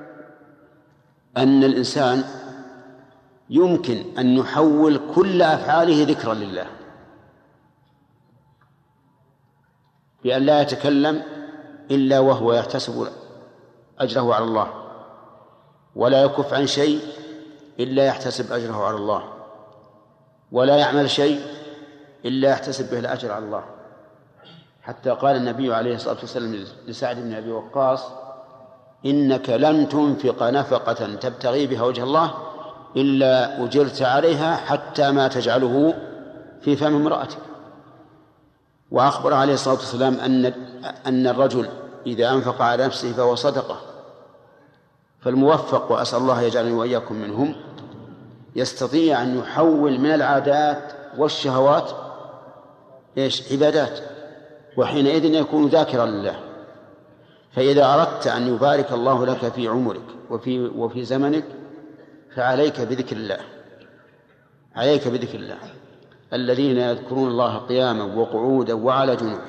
أن الإنسان يمكن أن يحول كل أفعاله ذكرا لله، بأن لا يتكلم إلا وهو يحتسب أجره على الله، ولا يكف عن شيء إلا يحتسب أجره على الله، ولا يعمل شيء إلا يحتسب به الأجر على الله. حتى قال النبي عليه الصلاة والسلام لسعد بن أبي وقاص: إنك لن تنفق نفقة تبتغي بها وجه الله إلا أجرت عليها حتى ما تجعله في فم امرأتك. وأخبر عليه الصلاة والسلام أن الرجل إذا أنفق على نفسه فهو صدقة. فالموفق، وأسأل الله يجعلني وإياكم منهم، يستطيع أن يحول من العادات والشهوات عبادات، وحينئذ يكون ذاكرا لله. فإذا أردت أن يبارك الله لك في عمرك وفي زمنك فعليك بذكر الله، عليك بذكر الله. الذين يذكرون الله قياما وقعودا وعلى جنوبهم.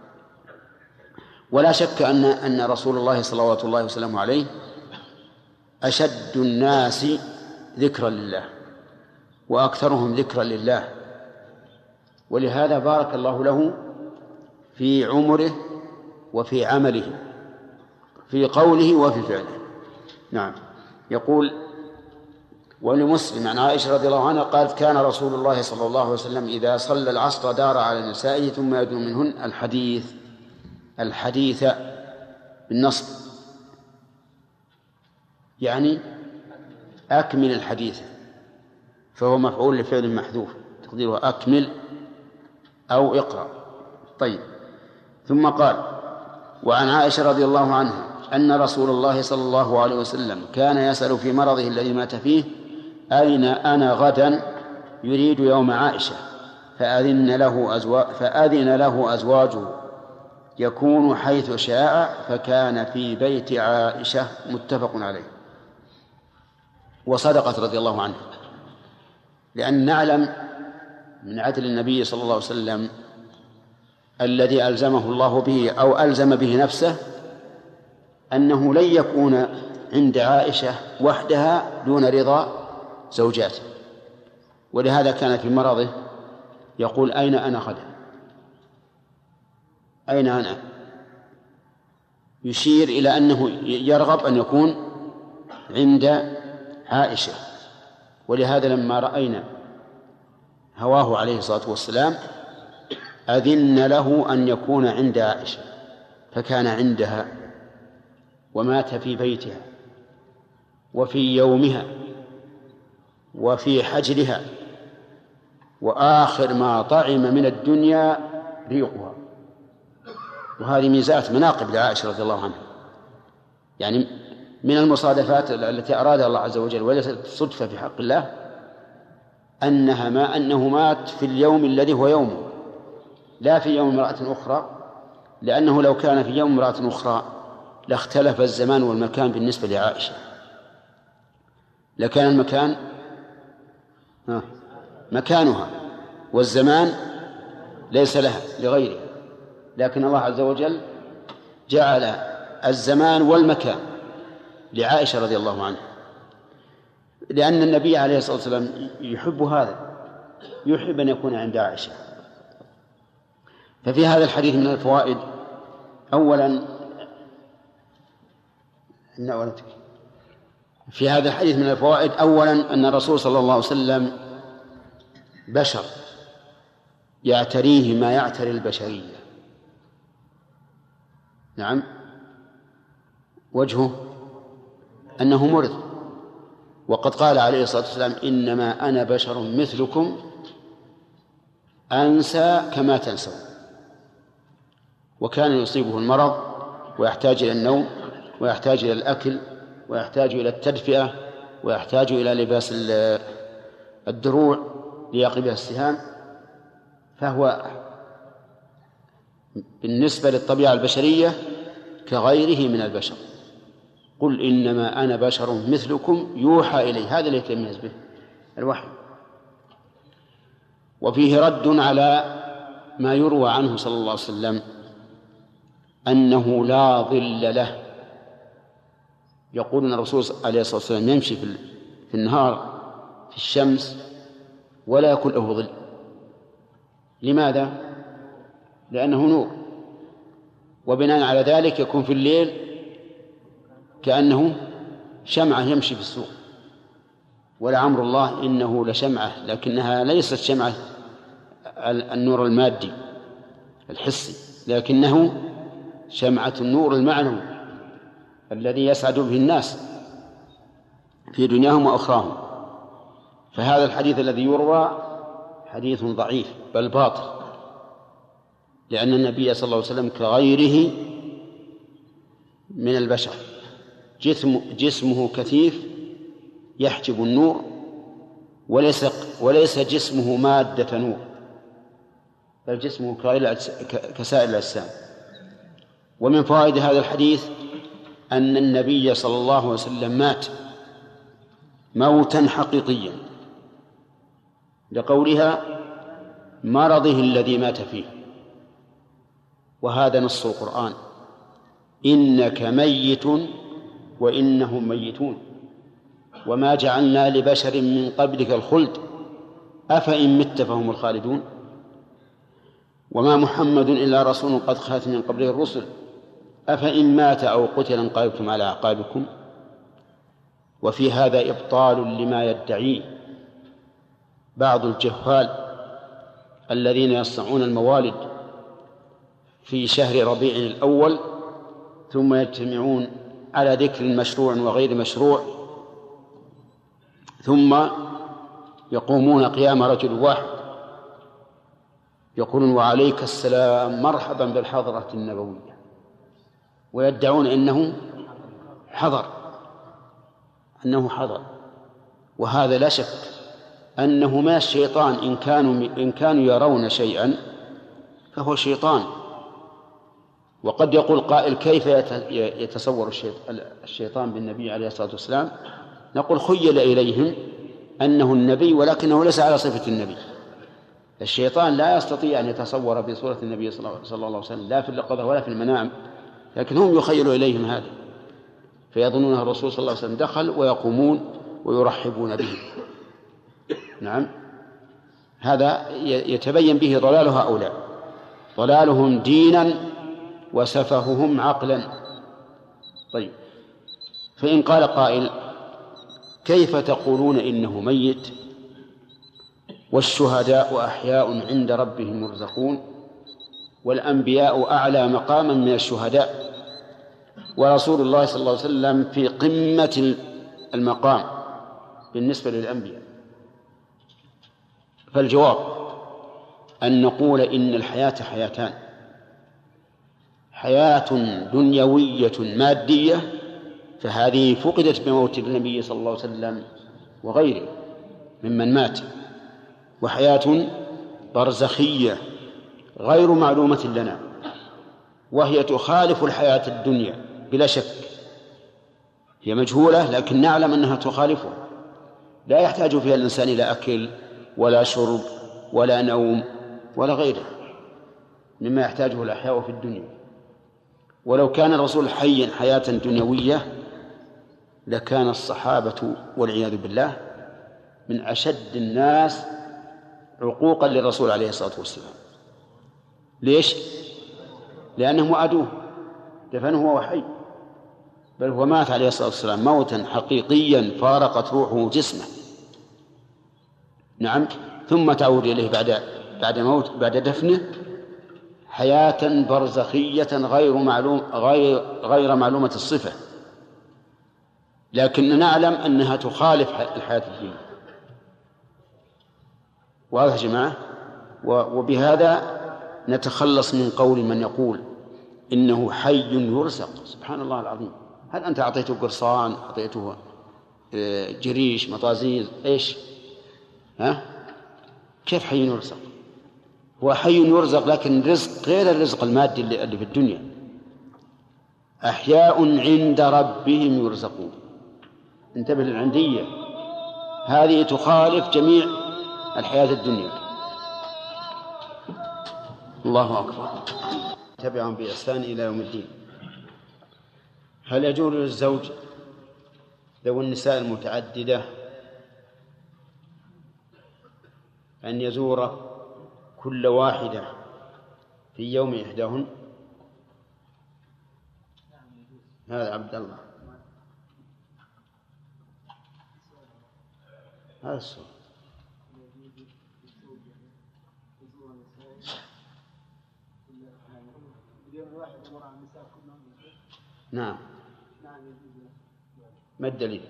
ولا شك أن رسول الله صلوات الله وسلامه عليه أشد الناس ذكرا لله وأكثرهم ذكرا لله، ولهذا بارك الله له في عمره وفي عمله، في قوله وفي فعله. نعم. يقول: ولمسلم عن عائشة رضي الله عنها قالت: كان رسول الله صلى الله عليه وسلم إذا صلى العصر دار على نسائه ثم يدنو منهن الحديث بالنصب، يعني أكمل الحديث، فهو مفعول لفعل محذوف تقديره أكمل أو اقرأ. طيب. ثم قال: وعن عائشة رضي الله عنها أن رسول الله صلى الله عليه وسلم كان يسأل في مرضه الذي مات فيه: أين أنا غدا؟ يريد يوم عائشة، فأذن له أزواجه يكون حيث شاء، فكان في بيت عائشة. متفق عليه. وصدقت رضي الله عنها، لأن نعلم من عدل النبي صلى الله عليه وسلم الذي ألزمه الله به أو ألزم به نفسه أنه لن يكون عند عائشة وحدها دون رضا زوجاته. ولهذا كان في مرضه يقول أين أنا غدا، أين أنا، يشير إلى أنه يرغب أن يكون عند عائشة. ولهذا لما رأينا هواه عليه الصلاة والسلام أذن له أن يكون عند عائشة، فكان عندها ومات في بيتها وفي يومها وفي حجرها، وآخر ما طعم من الدنيا ريقها. وهذه ميزات مناقب لعائشة رضي الله عنها، يعني من المصادفات التي أرادها الله عز وجل وليست صدفة في حق الله أنه مات في اليوم الذي هو يومه، لا في يوم امرأة أخرى، لأنه لو كان في يوم امرأة أخرى لاختلف الزمان والمكان بالنسبة لعائشة، لكان المكان مكانها والزمان ليس لها لغيرها، لكن الله عز وجل جعل الزمان والمكان لعائشة رضي الله عنها، لأن النبي عليه الصلاة والسلام يحب هذا، يحب أن يكون عند عائشة. ففي هذا الحديث من الفوائد في هذا الحديث من الفوائد أولا أن الرسول صلى الله عليه وسلم بشر يعتريه ما يعتري البشرية. نعم، وجهه أنه مرض، وقد قال عليه الصلاة والسلام إنما أنا بشر مثلكم أنسى كما تنسون. وكان يصيبه المرض ويحتاج إلى النوم ويحتاج إلى الأكل ويحتاج إلى التدفئة ويحتاج إلى لباس الدروع ليقي بها السهام، فهو بالنسبة للطبيعة البشرية كغيره من البشر. قل إنما أنا بشر مثلكم يوحى إلي، هذا الذي يتميز به الوحي. وفيه رد على ما يروى عنه صلى الله عليه وسلم أنه لا ظل له. يقول أن الرسول عليه الصلاة والسلام يمشي في النهار في الشمس ولا يكون له ظل. لماذا؟ لأنه نور، وبناء على ذلك يكون في الليل كأنه شمعة يمشي في السوق. ولعمر الله إنه لشمعة، لكنها ليست شمعة النور المادي الحسي، لكنه شمعة النور المعنوي الذي يسعد به الناس في دنياهم وأخراهم. فهذا الحديث الذي يروى حديث ضعيف بل باطل، لأن النبي صلى الله عليه وسلم كغيره من البشر، جسمه كثيف يحجب النور، وليس جسمه مادة نور، بل جسمه كسائر الأجسام. ومن فوائد هذا الحديث أن النبي صلى الله عليه وسلم مات موتا حقيقيا، لقولها مرضه الذي مات فيه، وهذا نص القرآن: إنك ميت وإنهم ميتون وما جعلنا لبشر من قبلك الخلد أفإن مت فهم الخالدون وما محمد إلا رسول قد خلت من قبله الرسل أفإن مات أو قتل انقلبتم على أعقابكم. وفي هذا إبطال لما يدعيه بعض الجهال الذين يصنعون الموالد في شهر ربيع الأول ثم يجتمعون على ذكر مشروع وغير مشروع، ثم يقومون قيام رجل واحد يقولون وعليك السلام مرحبا بالحضرة النبوية، ويدعون أنه حضر. وهذا لا شك أنه ما الشيطان إن كانوا يرون شيئا فهو شيطان. وقد يقول قائل: كيف يتصور الشيطان بالنبي عليه الصلاة والسلام؟ نقول: خيل إليهم أنه النبي ولكنه ليس على صفة النبي. الشيطان لا يستطيع أن يتصور بصورة النبي صلى الله عليه وسلم لا في اليقظة ولا في المنام، لكن هم يخيل إليهم هذا، فيظنون الرسول صلى الله عليه وسلم دخل ويقومون ويرحبون به.
نعم، هذا يتبين به ضلال هؤلاء، ضلالهم دينا وسفههم عقلا. طيب، فإن قال قائل: كيف تقولون إنه ميت والشهداء أحياء عند ربهم يرزقون والأنبياء أعلى مقاما من الشهداء ورسول الله صلى الله عليه وسلم في قمة المقام بالنسبة للأنبياء؟ فالجواب أن نقول إن الحياة حياتان: حياة دنيوية مادية، فهذه فقدت بموت النبي صلى الله عليه وسلم وغيره ممن مات، وحياة برزخية غير معلومة لنا، وهي تخالف الحياة الدنيا بلا شك، هي مجهولة لكن نعلم أنها تخالفها، لا يحتاج فيها الإنسان إلى أكل ولا شرب ولا نوم ولا غيره مما يحتاجه الأحياء في الدنيا. ولو كان الرسول حيا حياة دنيوية لكان الصحابة والعياذ بالله من أشد الناس عقوقا للرسول عليه الصلاة والسلام. ليش؟ لأنهم وعدوه، دفنه وهو حي، بل هو مات عليه الصلاة والسلام موتا حقيقيا فارقت روحه جسمه. نعم، ثم تعود إليه بعد دفنه حياة برزخية غير معلومة الصفة، لكن نعلم أنها تخالف الحياة الدنيا. واضح يا جماعة؟ وبهذا نتخلص من قول من يقول إنه حي يرزق. سبحان الله العظيم، هل أنت أعطيته قرصان، أعطيته جريش، مطازيز، إيش؟ كيف حي يرزق؟ هو حي يرزق لكن رزق غير الرزق المادي اللي في الدنيا. أحياء عند ربهم يرزقون. انتبه للعندية، هذه تخالف جميع الحياة الدنيا. الله أكبر. تبعهم بإحسان إلى يوم الدين. هل يجوز للزوج ذوي النساء المتعددة أن يزور كل واحدة في يوم إحداهن؟ هذا عبد الله، هذا السؤال. نعم. ما الدليل؟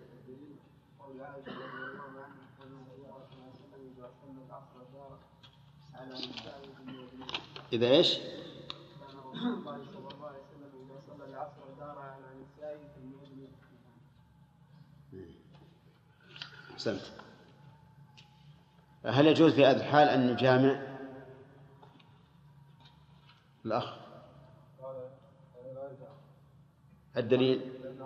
إذا إيش؟ أحسنت. هل يجوز في هذه الحال أن نجامع الأخ؟ الدليل؟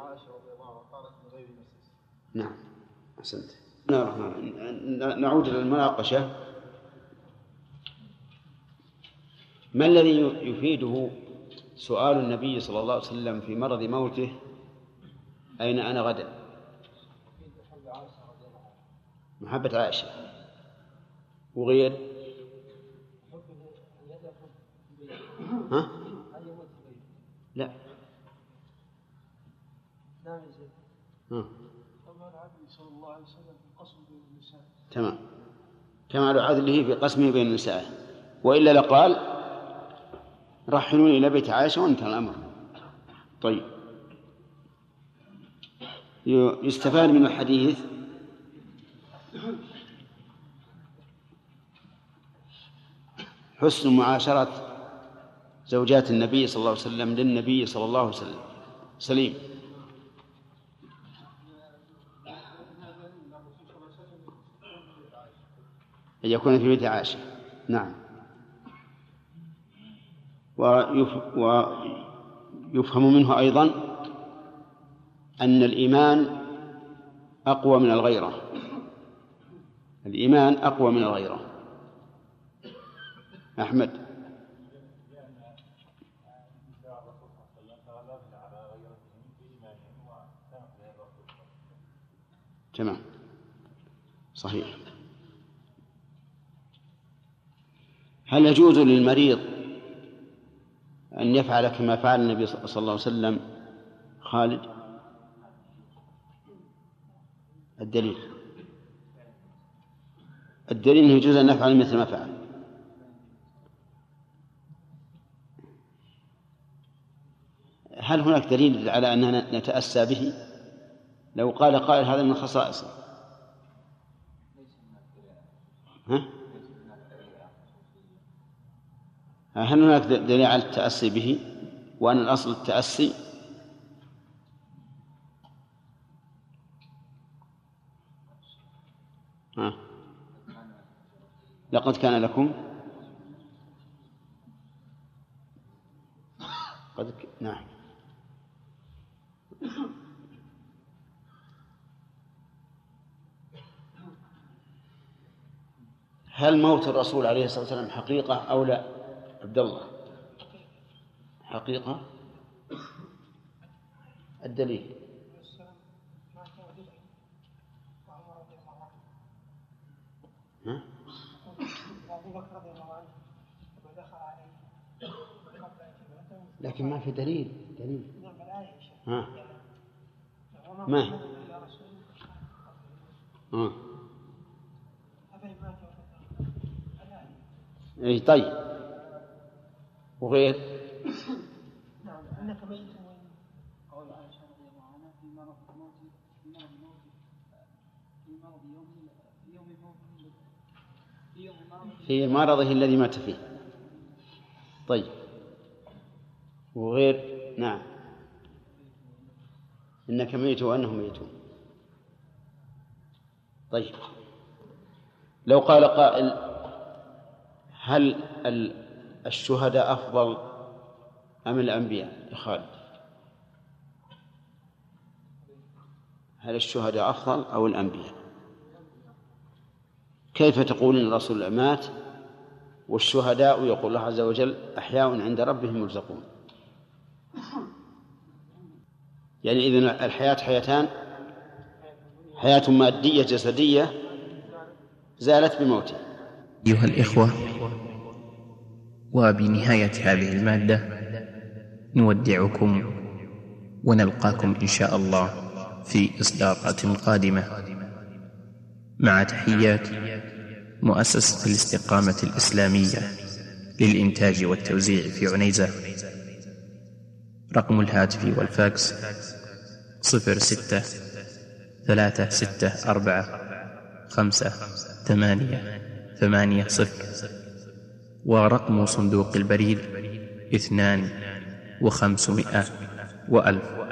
نعم، أحسنت. نعود إلى المناقشة. ما الذي يفيده سؤال النبي صلى الله عليه وسلم في مرض موته: أين أنا غدا؟ محبة عائشة. وغير؟ ها؟ لا. تمام، كمال عدله في قسمه بين النساء، وإلا لقال: رحلوني إلى بيت عائشة وانتهى الأمر. طيب، يستفاد من الحديث حسن معاشرة زوجات النبي صلى الله عليه وسلم للنبي صلى الله عليه وسلم. سليم. أن يكون في بيت عائشة. نعم. ويفهم منه أيضا أن الإيمان أقوى من الغيرة. الإيمان أقوى من الغيرة. أحمد. تمام، صحيح. هل يجوز للمريض أن يفعل كما فعل النبي صلى الله عليه وسلم خالد؟ الدليل أنه يجوز أن نفعل مثل ما فعل. هل هناك دليل على أننا نتأسى به؟ لو قال قائل هذا من خصائصه، هل هناك دليل على التأسي به وأن الأصل التأسي؟ لقد كان لكم نعم. هل موت الرسول عليه الصلاة والسلام حقيقة أو لا؟ عبد الله. حقيقة. الدليل لكن ما في دليل. ما اي طيب. وغير
نعم انك ميت قول عائشة رضي الله عنها في مرض موته
في مرضه الذي مات فيه. طيب وغير نعم إنك ميت وأنهم ميتون. طيب لو قال قائل هل الشهداء أفضل أم الأنبياء يا خالد؟ هل الشهداء أفضل أو الأنبياء؟ كيف تقول إن الرسول مات والشهداء يقول الله عز وجل أحياء عند ربهم يرزقون؟ يعني إذن الحياة حياتان، حياة مادية جسدية زالت بموته.
أيها الإخوة، وبنهاية هذه المادة نودعكم ونلقاكم إن شاء الله في إصدارات قادمة، مع تحيات مؤسسة الاستقامة الإسلامية للإنتاج والتوزيع في عنيزة. رقم الهاتف والفاكس 06-364-5-8-8-0، ورقم صندوق البريد 2 و500 و1000.